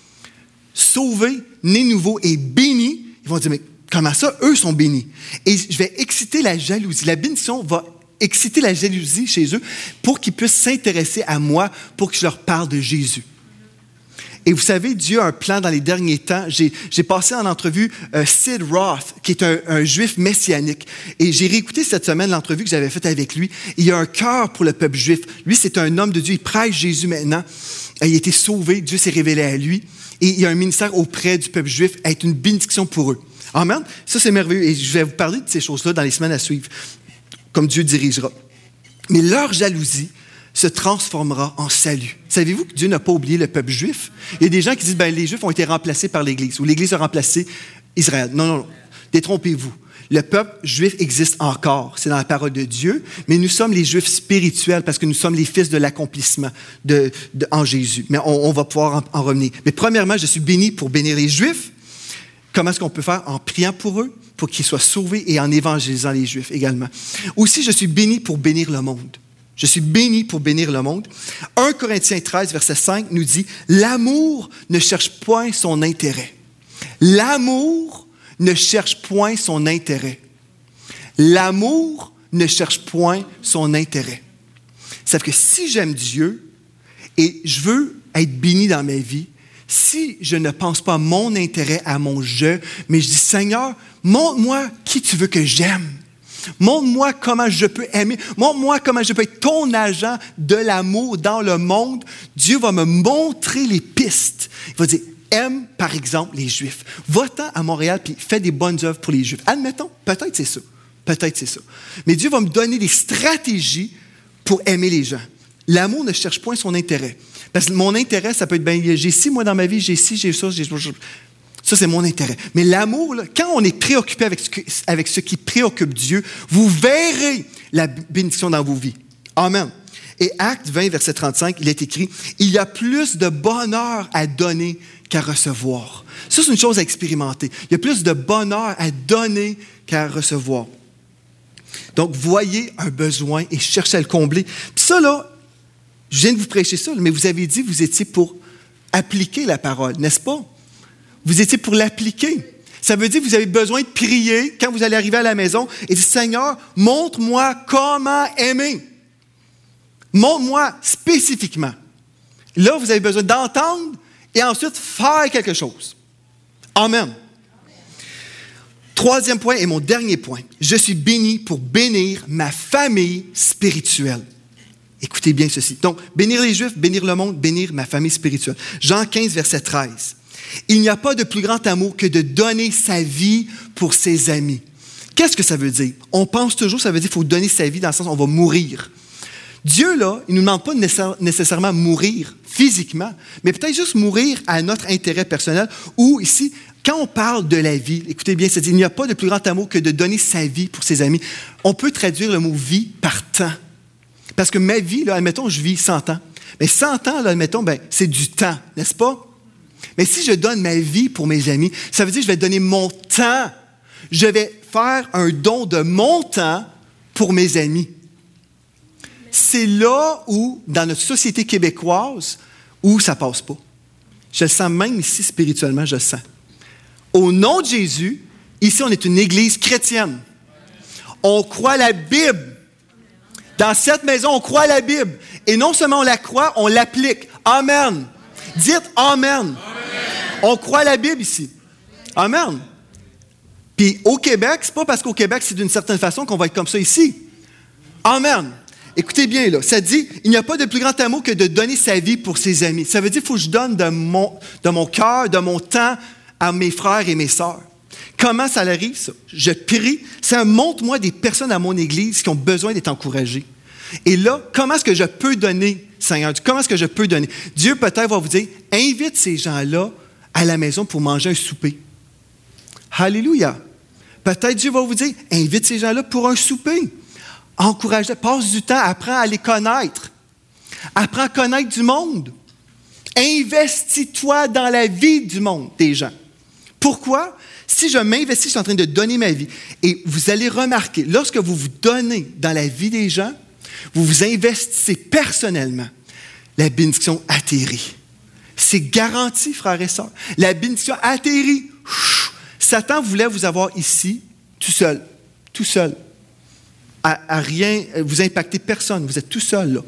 B: sauvé, né nouveau et béni, ils vont dire, mais comment ça, eux sont bénis? Et je vais exciter la jalousie. La bénédiction va exciter la jalousie chez eux pour qu'ils puissent s'intéresser à moi, pour que je leur parle de Jésus. Et vous savez, Dieu a un plan dans les derniers temps. J'ai, j'ai passé en entrevue euh, Sid Roth, qui est un, un juif messianique. Et j'ai réécouté cette semaine l'entrevue que j'avais faite avec lui. Il a un cœur pour le peuple juif. Lui, c'est un homme de Dieu. Il prêche Jésus maintenant. Il a été sauvé. Dieu s'est révélé à lui. Et il y a un ministère auprès du peuple juif à être une bénédiction pour eux. Amen. Ça, c'est merveilleux. Et je vais vous parler de ces choses-là dans les semaines à suivre, comme Dieu dirigera. Mais leur jalousie se transformera en salut. Savez-vous que Dieu n'a pas oublié le peuple juif? Il y a des gens qui disent, ben, les Juifs ont été remplacés par l'Église, ou l'Église a remplacé Israël. Non, non, non. Détrompez-vous. Le peuple juif existe encore. C'est dans la parole de Dieu, mais nous sommes les Juifs spirituels parce que nous sommes les fils de l'accomplissement de, de, en Jésus. Mais on, on va pouvoir en, en revenir. Mais premièrement, je suis béni pour bénir les Juifs. Comment est-ce qu'on peut faire? En priant pour eux, pour qu'ils soient sauvés et en évangélisant les Juifs également. Aussi, je suis béni pour bénir le monde. Je suis béni pour bénir le monde. un Corinthiens treize, verset cinq, nous dit « L'amour ne cherche point son intérêt. » L'amour ne cherche point son intérêt. L'amour ne cherche point son intérêt. C'est-à-dire que si j'aime Dieu et je veux être béni dans ma vie, si je ne pense pas à mon intérêt, à mon je, mais je dis « Seigneur, montre-moi qui tu veux que j'aime. » Montre-moi comment je peux aimer. Montre-moi comment je peux être ton agent de l'amour dans le monde. Dieu va me montrer les pistes. Il va dire, aime par exemple les Juifs. Va-t'en à Montréal puis fais des bonnes œuvres pour les Juifs. Admettons, peut-être c'est ça. Peut-être c'est ça. Mais Dieu va me donner des stratégies pour aimer les gens. L'amour ne cherche point son intérêt. Parce que mon intérêt, ça peut être, ben, j'ai ci, moi dans ma vie, j'ai ci, j'ai ça, j'ai ça. Ça, c'est mon intérêt. Mais l'amour, là, quand on est préoccupé avec ce, que, avec ce qui préoccupe Dieu, vous verrez la bénédiction dans vos vies. Amen. Et Actes vingt, verset trente-cinq, il est écrit, « Il y a plus de bonheur à donner qu'à recevoir. » Ça, c'est une chose à expérimenter. Il y a plus de bonheur à donner qu'à recevoir. Donc, voyez un besoin et cherchez à le combler. Puis ça, là, je viens de vous prêcher ça, mais vous avez dit que vous étiez pour appliquer la parole, n'est-ce pas? Vous étiez pour l'appliquer. Ça veut dire que vous avez besoin de prier quand vous allez arriver à la maison et dire, Seigneur, montre-moi comment aimer. Montre-moi spécifiquement. Là, vous avez besoin d'entendre et ensuite faire quelque chose. Amen. Troisième point et mon dernier point. Je suis béni pour bénir ma famille spirituelle. Écoutez bien ceci. Donc, bénir les Juifs, bénir le monde, bénir ma famille spirituelle. Jean quinze, verset treize. Il n'y a pas de plus grand amour que de donner sa vie pour ses amis. Qu'est-ce que ça veut dire? On pense toujours, ça veut dire qu'il faut donner sa vie dans le sens où on va mourir. Dieu, là, il ne nous demande pas de nécessairement mourir physiquement, mais peut-être juste mourir à notre intérêt personnel. Ou ici, quand on parle de la vie, écoutez bien, c'est-à-dire il n'y a pas de plus grand amour que de donner sa vie pour ses amis. On peut traduire le mot « vie » par « temps ». Parce que ma vie, là, admettons, je vis cent ans. Mais cent ans, là, admettons, ben, c'est du temps, n'est-ce pas? Mais si je donne ma vie pour mes amis, ça veut dire que je vais donner mon temps. Je vais faire un don de mon temps pour mes amis. C'est là où, dans notre société québécoise, où ça ne passe pas. Je le sens même ici spirituellement, je le sens. Au nom de Jésus, ici, on est une église chrétienne. On croit la Bible. Dans cette maison, on croit la Bible. Et non seulement on la croit, on l'applique. Amen. Dites Amen. Amen. On croit la Bible ici. Amen. Puis au Québec, c'est pas parce qu'au Québec, c'est d'une certaine façon qu'on va être comme ça ici. Amen. Écoutez bien, là. Ça dit, il n'y a pas de plus grand amour que de donner sa vie pour ses amis. Ça veut dire qu'il faut que je donne de mon, de mon cœur, de mon temps à mes frères et mes sœurs. Comment ça arrive, ça? Je prie. Ça montre-moi des personnes à mon église qui ont besoin d'être encouragées. Et là, comment est-ce que je peux donner, Seigneur? Comment est-ce que je peux donner? Dieu peut-être va vous dire, invite ces gens-là à la maison pour manger un souper. Alléluia. Peut-être Dieu va vous dire, invite ces gens-là pour un souper. Encourage-les, passe du temps, apprends à les connaître. Apprends à connaître du monde. Investis-toi dans la vie du monde, des gens. Pourquoi? Si je m'investis, je suis en train de donner ma vie. Et vous allez remarquer, lorsque vous vous donnez dans la vie des gens, vous vous investissez personnellement, la bénédiction atterrit. C'est garanti, frères et sœurs. La bénédiction atterrit. Satan voulait vous avoir ici, tout seul, tout seul, à, à rien, vous impacter personne, vous êtes tout seul là.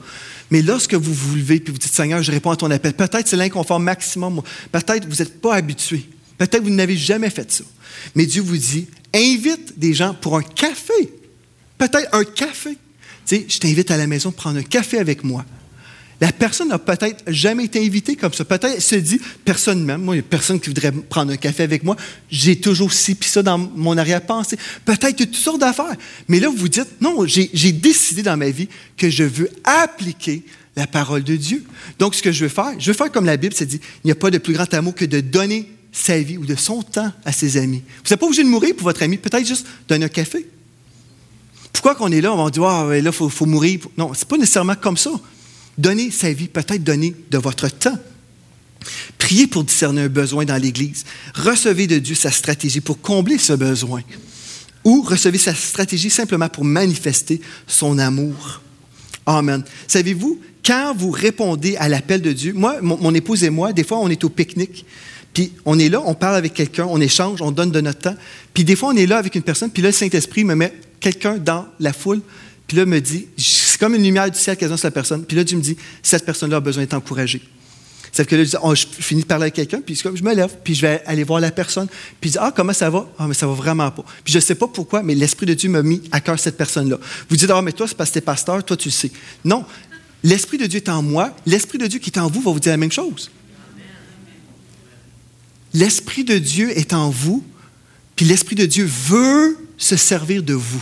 B: Mais lorsque vous vous levez et vous dites, Seigneur, je réponds à ton appel, peut-être c'est l'inconfort maximum, peut-être vous n'êtes pas habitué, peut-être vous n'avez jamais fait ça. Mais Dieu vous dit, invite des gens pour un café. Peut-être un café. Tu sais, je t'invite à la maison pour prendre un café avec moi. La personne n'a peut-être jamais été invitée comme ça. Peut-être elle se dit, personne même, moi, il n'y a personne qui voudrait prendre un café avec moi. J'ai toujours ci puis ça dans mon arrière-pensée. Peut-être il y a toutes sortes d'affaires. Mais là, vous vous dites, non, j'ai, j'ai décidé dans ma vie que je veux appliquer la parole de Dieu. Donc, ce que je veux faire, je veux faire comme la Bible, c'est dit, il n'y a pas de plus grand amour que de donner sa vie ou de son temps à ses amis. Vous n'êtes pas obligé de mourir pour votre ami, peut-être juste donner un café. Pourquoi qu'on est là, on va dire, ah, là, il faut, faut mourir. Non, ce n'est pas nécessairement comme ça. Donnez sa vie, peut-être donner de votre temps. Priez pour discerner un besoin dans l'Église. Recevez de Dieu sa stratégie pour combler ce besoin. Ou recevez sa stratégie simplement pour manifester son amour. Amen. Savez-vous, quand vous répondez à l'appel de Dieu, moi, mon, mon épouse et moi, des fois, on est au pique-nique, puis on est là, on parle avec quelqu'un, on échange, on donne de notre temps, puis des fois, on est là avec une personne, puis là, le Saint-Esprit me met quelqu'un dans la foule, puis là, me dit, c'est comme une lumière du ciel quasiment sur la personne. Puis là, Dieu me dit, cette personne-là a besoin d'être encouragée. C'est que là, je, dis, oh, je finis de parler avec quelqu'un, puis je me lève, puis je vais aller voir la personne, puis je dis, ah, comment ça va? Ah, mais ça va vraiment pas. Puis je ne sais pas pourquoi, mais l'Esprit de Dieu m'a mis à cœur cette personne-là. Vous dites, ah, mais toi, c'est parce que tu es pasteur, toi, tu le sais. Non, l'Esprit de Dieu est en moi, l'Esprit de Dieu qui est en vous va vous dire la même chose. L'Esprit de Dieu est en vous, puis l'Esprit de Dieu veut se servir de vous.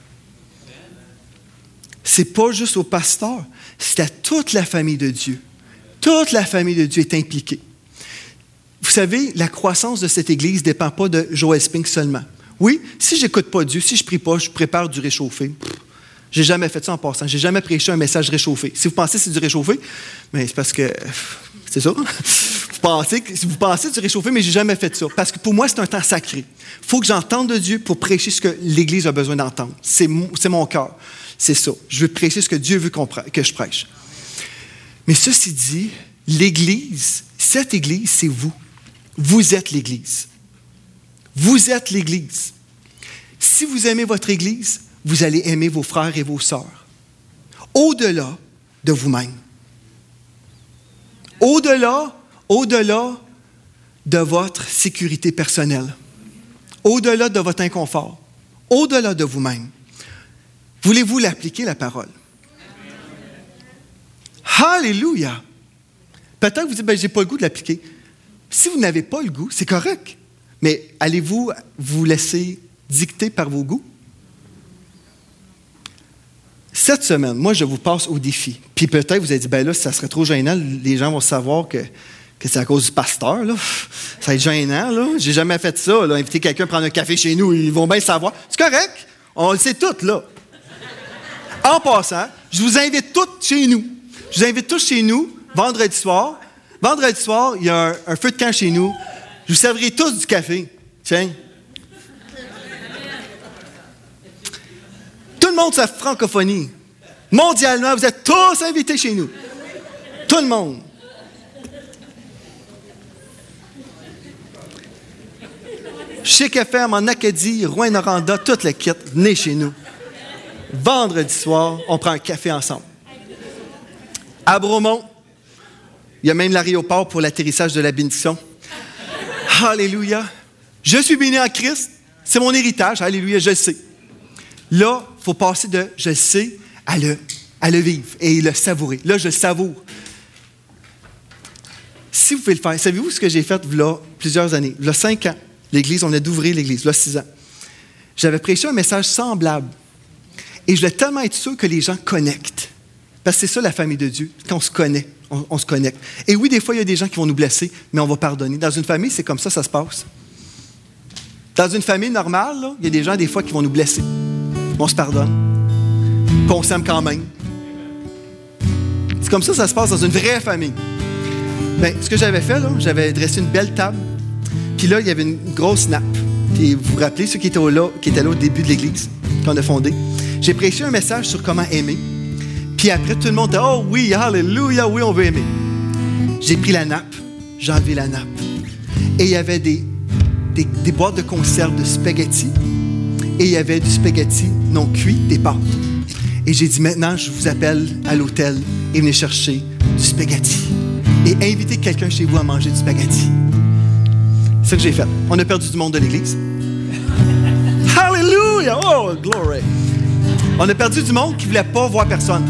B: Ce n'est pas juste au pasteur, c'est à toute la famille de Dieu. Toute la famille de Dieu est impliquée. Vous savez, la croissance de cette Église ne dépend pas de Joel Spinks seulement. Oui, si je n'écoute pas Dieu, si je ne prie pas, je prépare du réchauffé. Je n'ai jamais fait ça en passant. Je n'ai jamais prêché un message réchauffé. Si vous pensez que c'est du réchauffé, mais c'est parce que... C'est ça. Vous pensez, que, vous pensez du réchauffé, mais je n'ai jamais fait ça. Parce que pour moi, c'est un temps sacré. Il faut que j'entende de Dieu pour prêcher ce que l'Église a besoin d'entendre. C'est mon, c'est mon cœur. C'est ça. Je veux prêcher ce que Dieu veut qu'on prê- que je prêche. Mais ceci dit, l'Église, cette Église, c'est vous. Vous êtes l'Église. Vous êtes l'Église. Si vous aimez votre Église, vous allez aimer vos frères et vos sœurs. Au-delà de vous-même. Au-delà, au-delà de votre sécurité personnelle. Au-delà de votre inconfort. Au-delà de vous-même. Voulez-vous l'appliquer, la parole? Alléluia! Peut-être que vous dites, ben, je n'ai pas le goût de l'appliquer. Si vous n'avez pas le goût, c'est correct. Mais allez-vous vous laisser dicter par vos goûts? Cette semaine, moi, je vous passe au défi. Puis peut-être vous avez dit, ben là, ça serait trop gênant, les gens vont savoir que, que c'est à cause du pasteur, là. Ça va être gênant, là. J'ai jamais fait ça, là. Inviter quelqu'un à prendre un café chez nous, ils vont bien le savoir. C'est correct. On le sait tout, là. En passant, je vous invite tous chez nous. Je vous invite tous chez nous, vendredi soir. Vendredi soir, il y a un, un feu de camp chez nous. Je vous servirai tous du café. Tiens. Tout le monde, sa francophonie. Mondialement, vous êtes tous invités chez nous. Tout le monde. Chez F M, en Acadie, Rouyn-Noranda, toute le kit, venez chez nous. Vendredi soir, on prend un café ensemble. À Bromont, il y a même l'aéroport pour l'atterrissage de la bénédiction. Alléluia. Je suis béni en Christ. C'est mon héritage. Alléluia, je le sais. Là, il faut passer de « je le sais » à le, à le vivre et le savourer. Là, je le savoure. Si vous pouvez le faire, savez-vous ce que j'ai fait là plusieurs années? Là, cinq ans, l'Église, on venait d'ouvrir l'Église. Là, six ans. J'avais prêché un message semblable. Et je voulais tellement être sûr que les gens connectent. Parce que c'est ça la famille de Dieu, quand on se connaît, on, on se connecte. Et oui, des fois, il y a des gens qui vont nous blesser, mais on va pardonner. Dans une famille, c'est comme ça, ça se passe. Dans une famille normale, là, il y a des gens, des fois, qui vont nous blesser. On se pardonne. Puis on s'aime quand même. C'est comme ça, ça se passe dans une vraie famille. Bien, ce que j'avais fait, là, j'avais dressé une belle table. Puis là, il y avait une grosse nappe. Puis vous vous rappelez, ceux qui étaient là, qui étaient là au début de l'Église, qu'on a fondé. J'ai prêché un message sur comment aimer. Puis après, tout le monde dit « Oh oui, alléluia, oui, on veut aimer. » J'ai pris la nappe, j'ai enlevé la nappe. Et il y avait des, des, des boîtes de conserve de spaghettis. Et il y avait du spaghetti non cuit, des pâtes. Et j'ai dit, maintenant, je vous appelle à l'hôtel et venez chercher du spaghetti. Et invitez quelqu'un chez vous à manger du spaghetti. C'est ce que j'ai fait. On a perdu du monde de l'Église. Hallelujah! Oh, glory! On a perdu du monde qui ne voulait pas voir personne.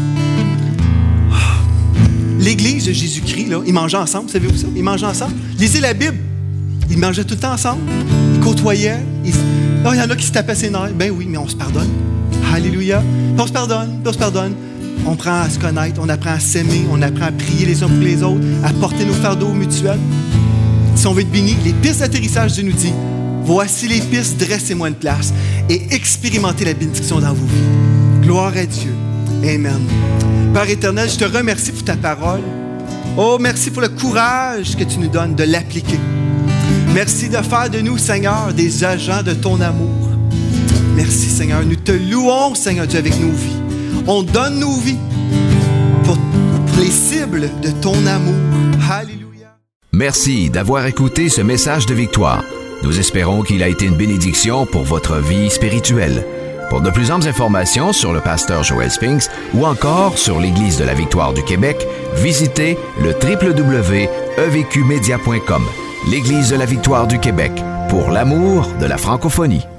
B: L'Église de Jésus-Christ, là, ils mangeaient ensemble, savez-vous ça? Ils mangeaient ensemble. Lisez la Bible. Ils mangeaient tout le temps ensemble. Ils côtoyaient. Ils... Oh, il y en a qui se tapaient ses nerfs. Ben oui, mais on se pardonne. Alléluia. Puis on se pardonne, puis on se pardonne. On prend à se connaître, on apprend à s'aimer, on apprend à prier les uns pour les autres, à porter nos fardeaux mutuels. Si on veut être béni, les pistes d'atterrissage, Dieu nous dit, voici les pistes, dressez-moi une place et expérimentez la bénédiction dans vos vies. Gloire à Dieu. Amen. Père éternel, je te remercie pour ta parole. Oh, merci pour le courage que tu nous donnes de l'appliquer. Merci de faire de nous, Seigneur, des agents de ton amour. Merci, Seigneur. Nous te louons, Seigneur Dieu, avec nos vies. On donne nos vies pour, pour les cibles de ton amour. Alléluia.
A: Merci d'avoir écouté ce message de victoire. Nous espérons qu'il a été une bénédiction pour votre vie spirituelle. Pour de plus amples informations sur le pasteur Joel Spinks ou encore sur l'Église de la Victoire du Québec, visitez le w w w point e v q media point com. L'Église de la Victoire du Québec, pour l'amour de la francophonie.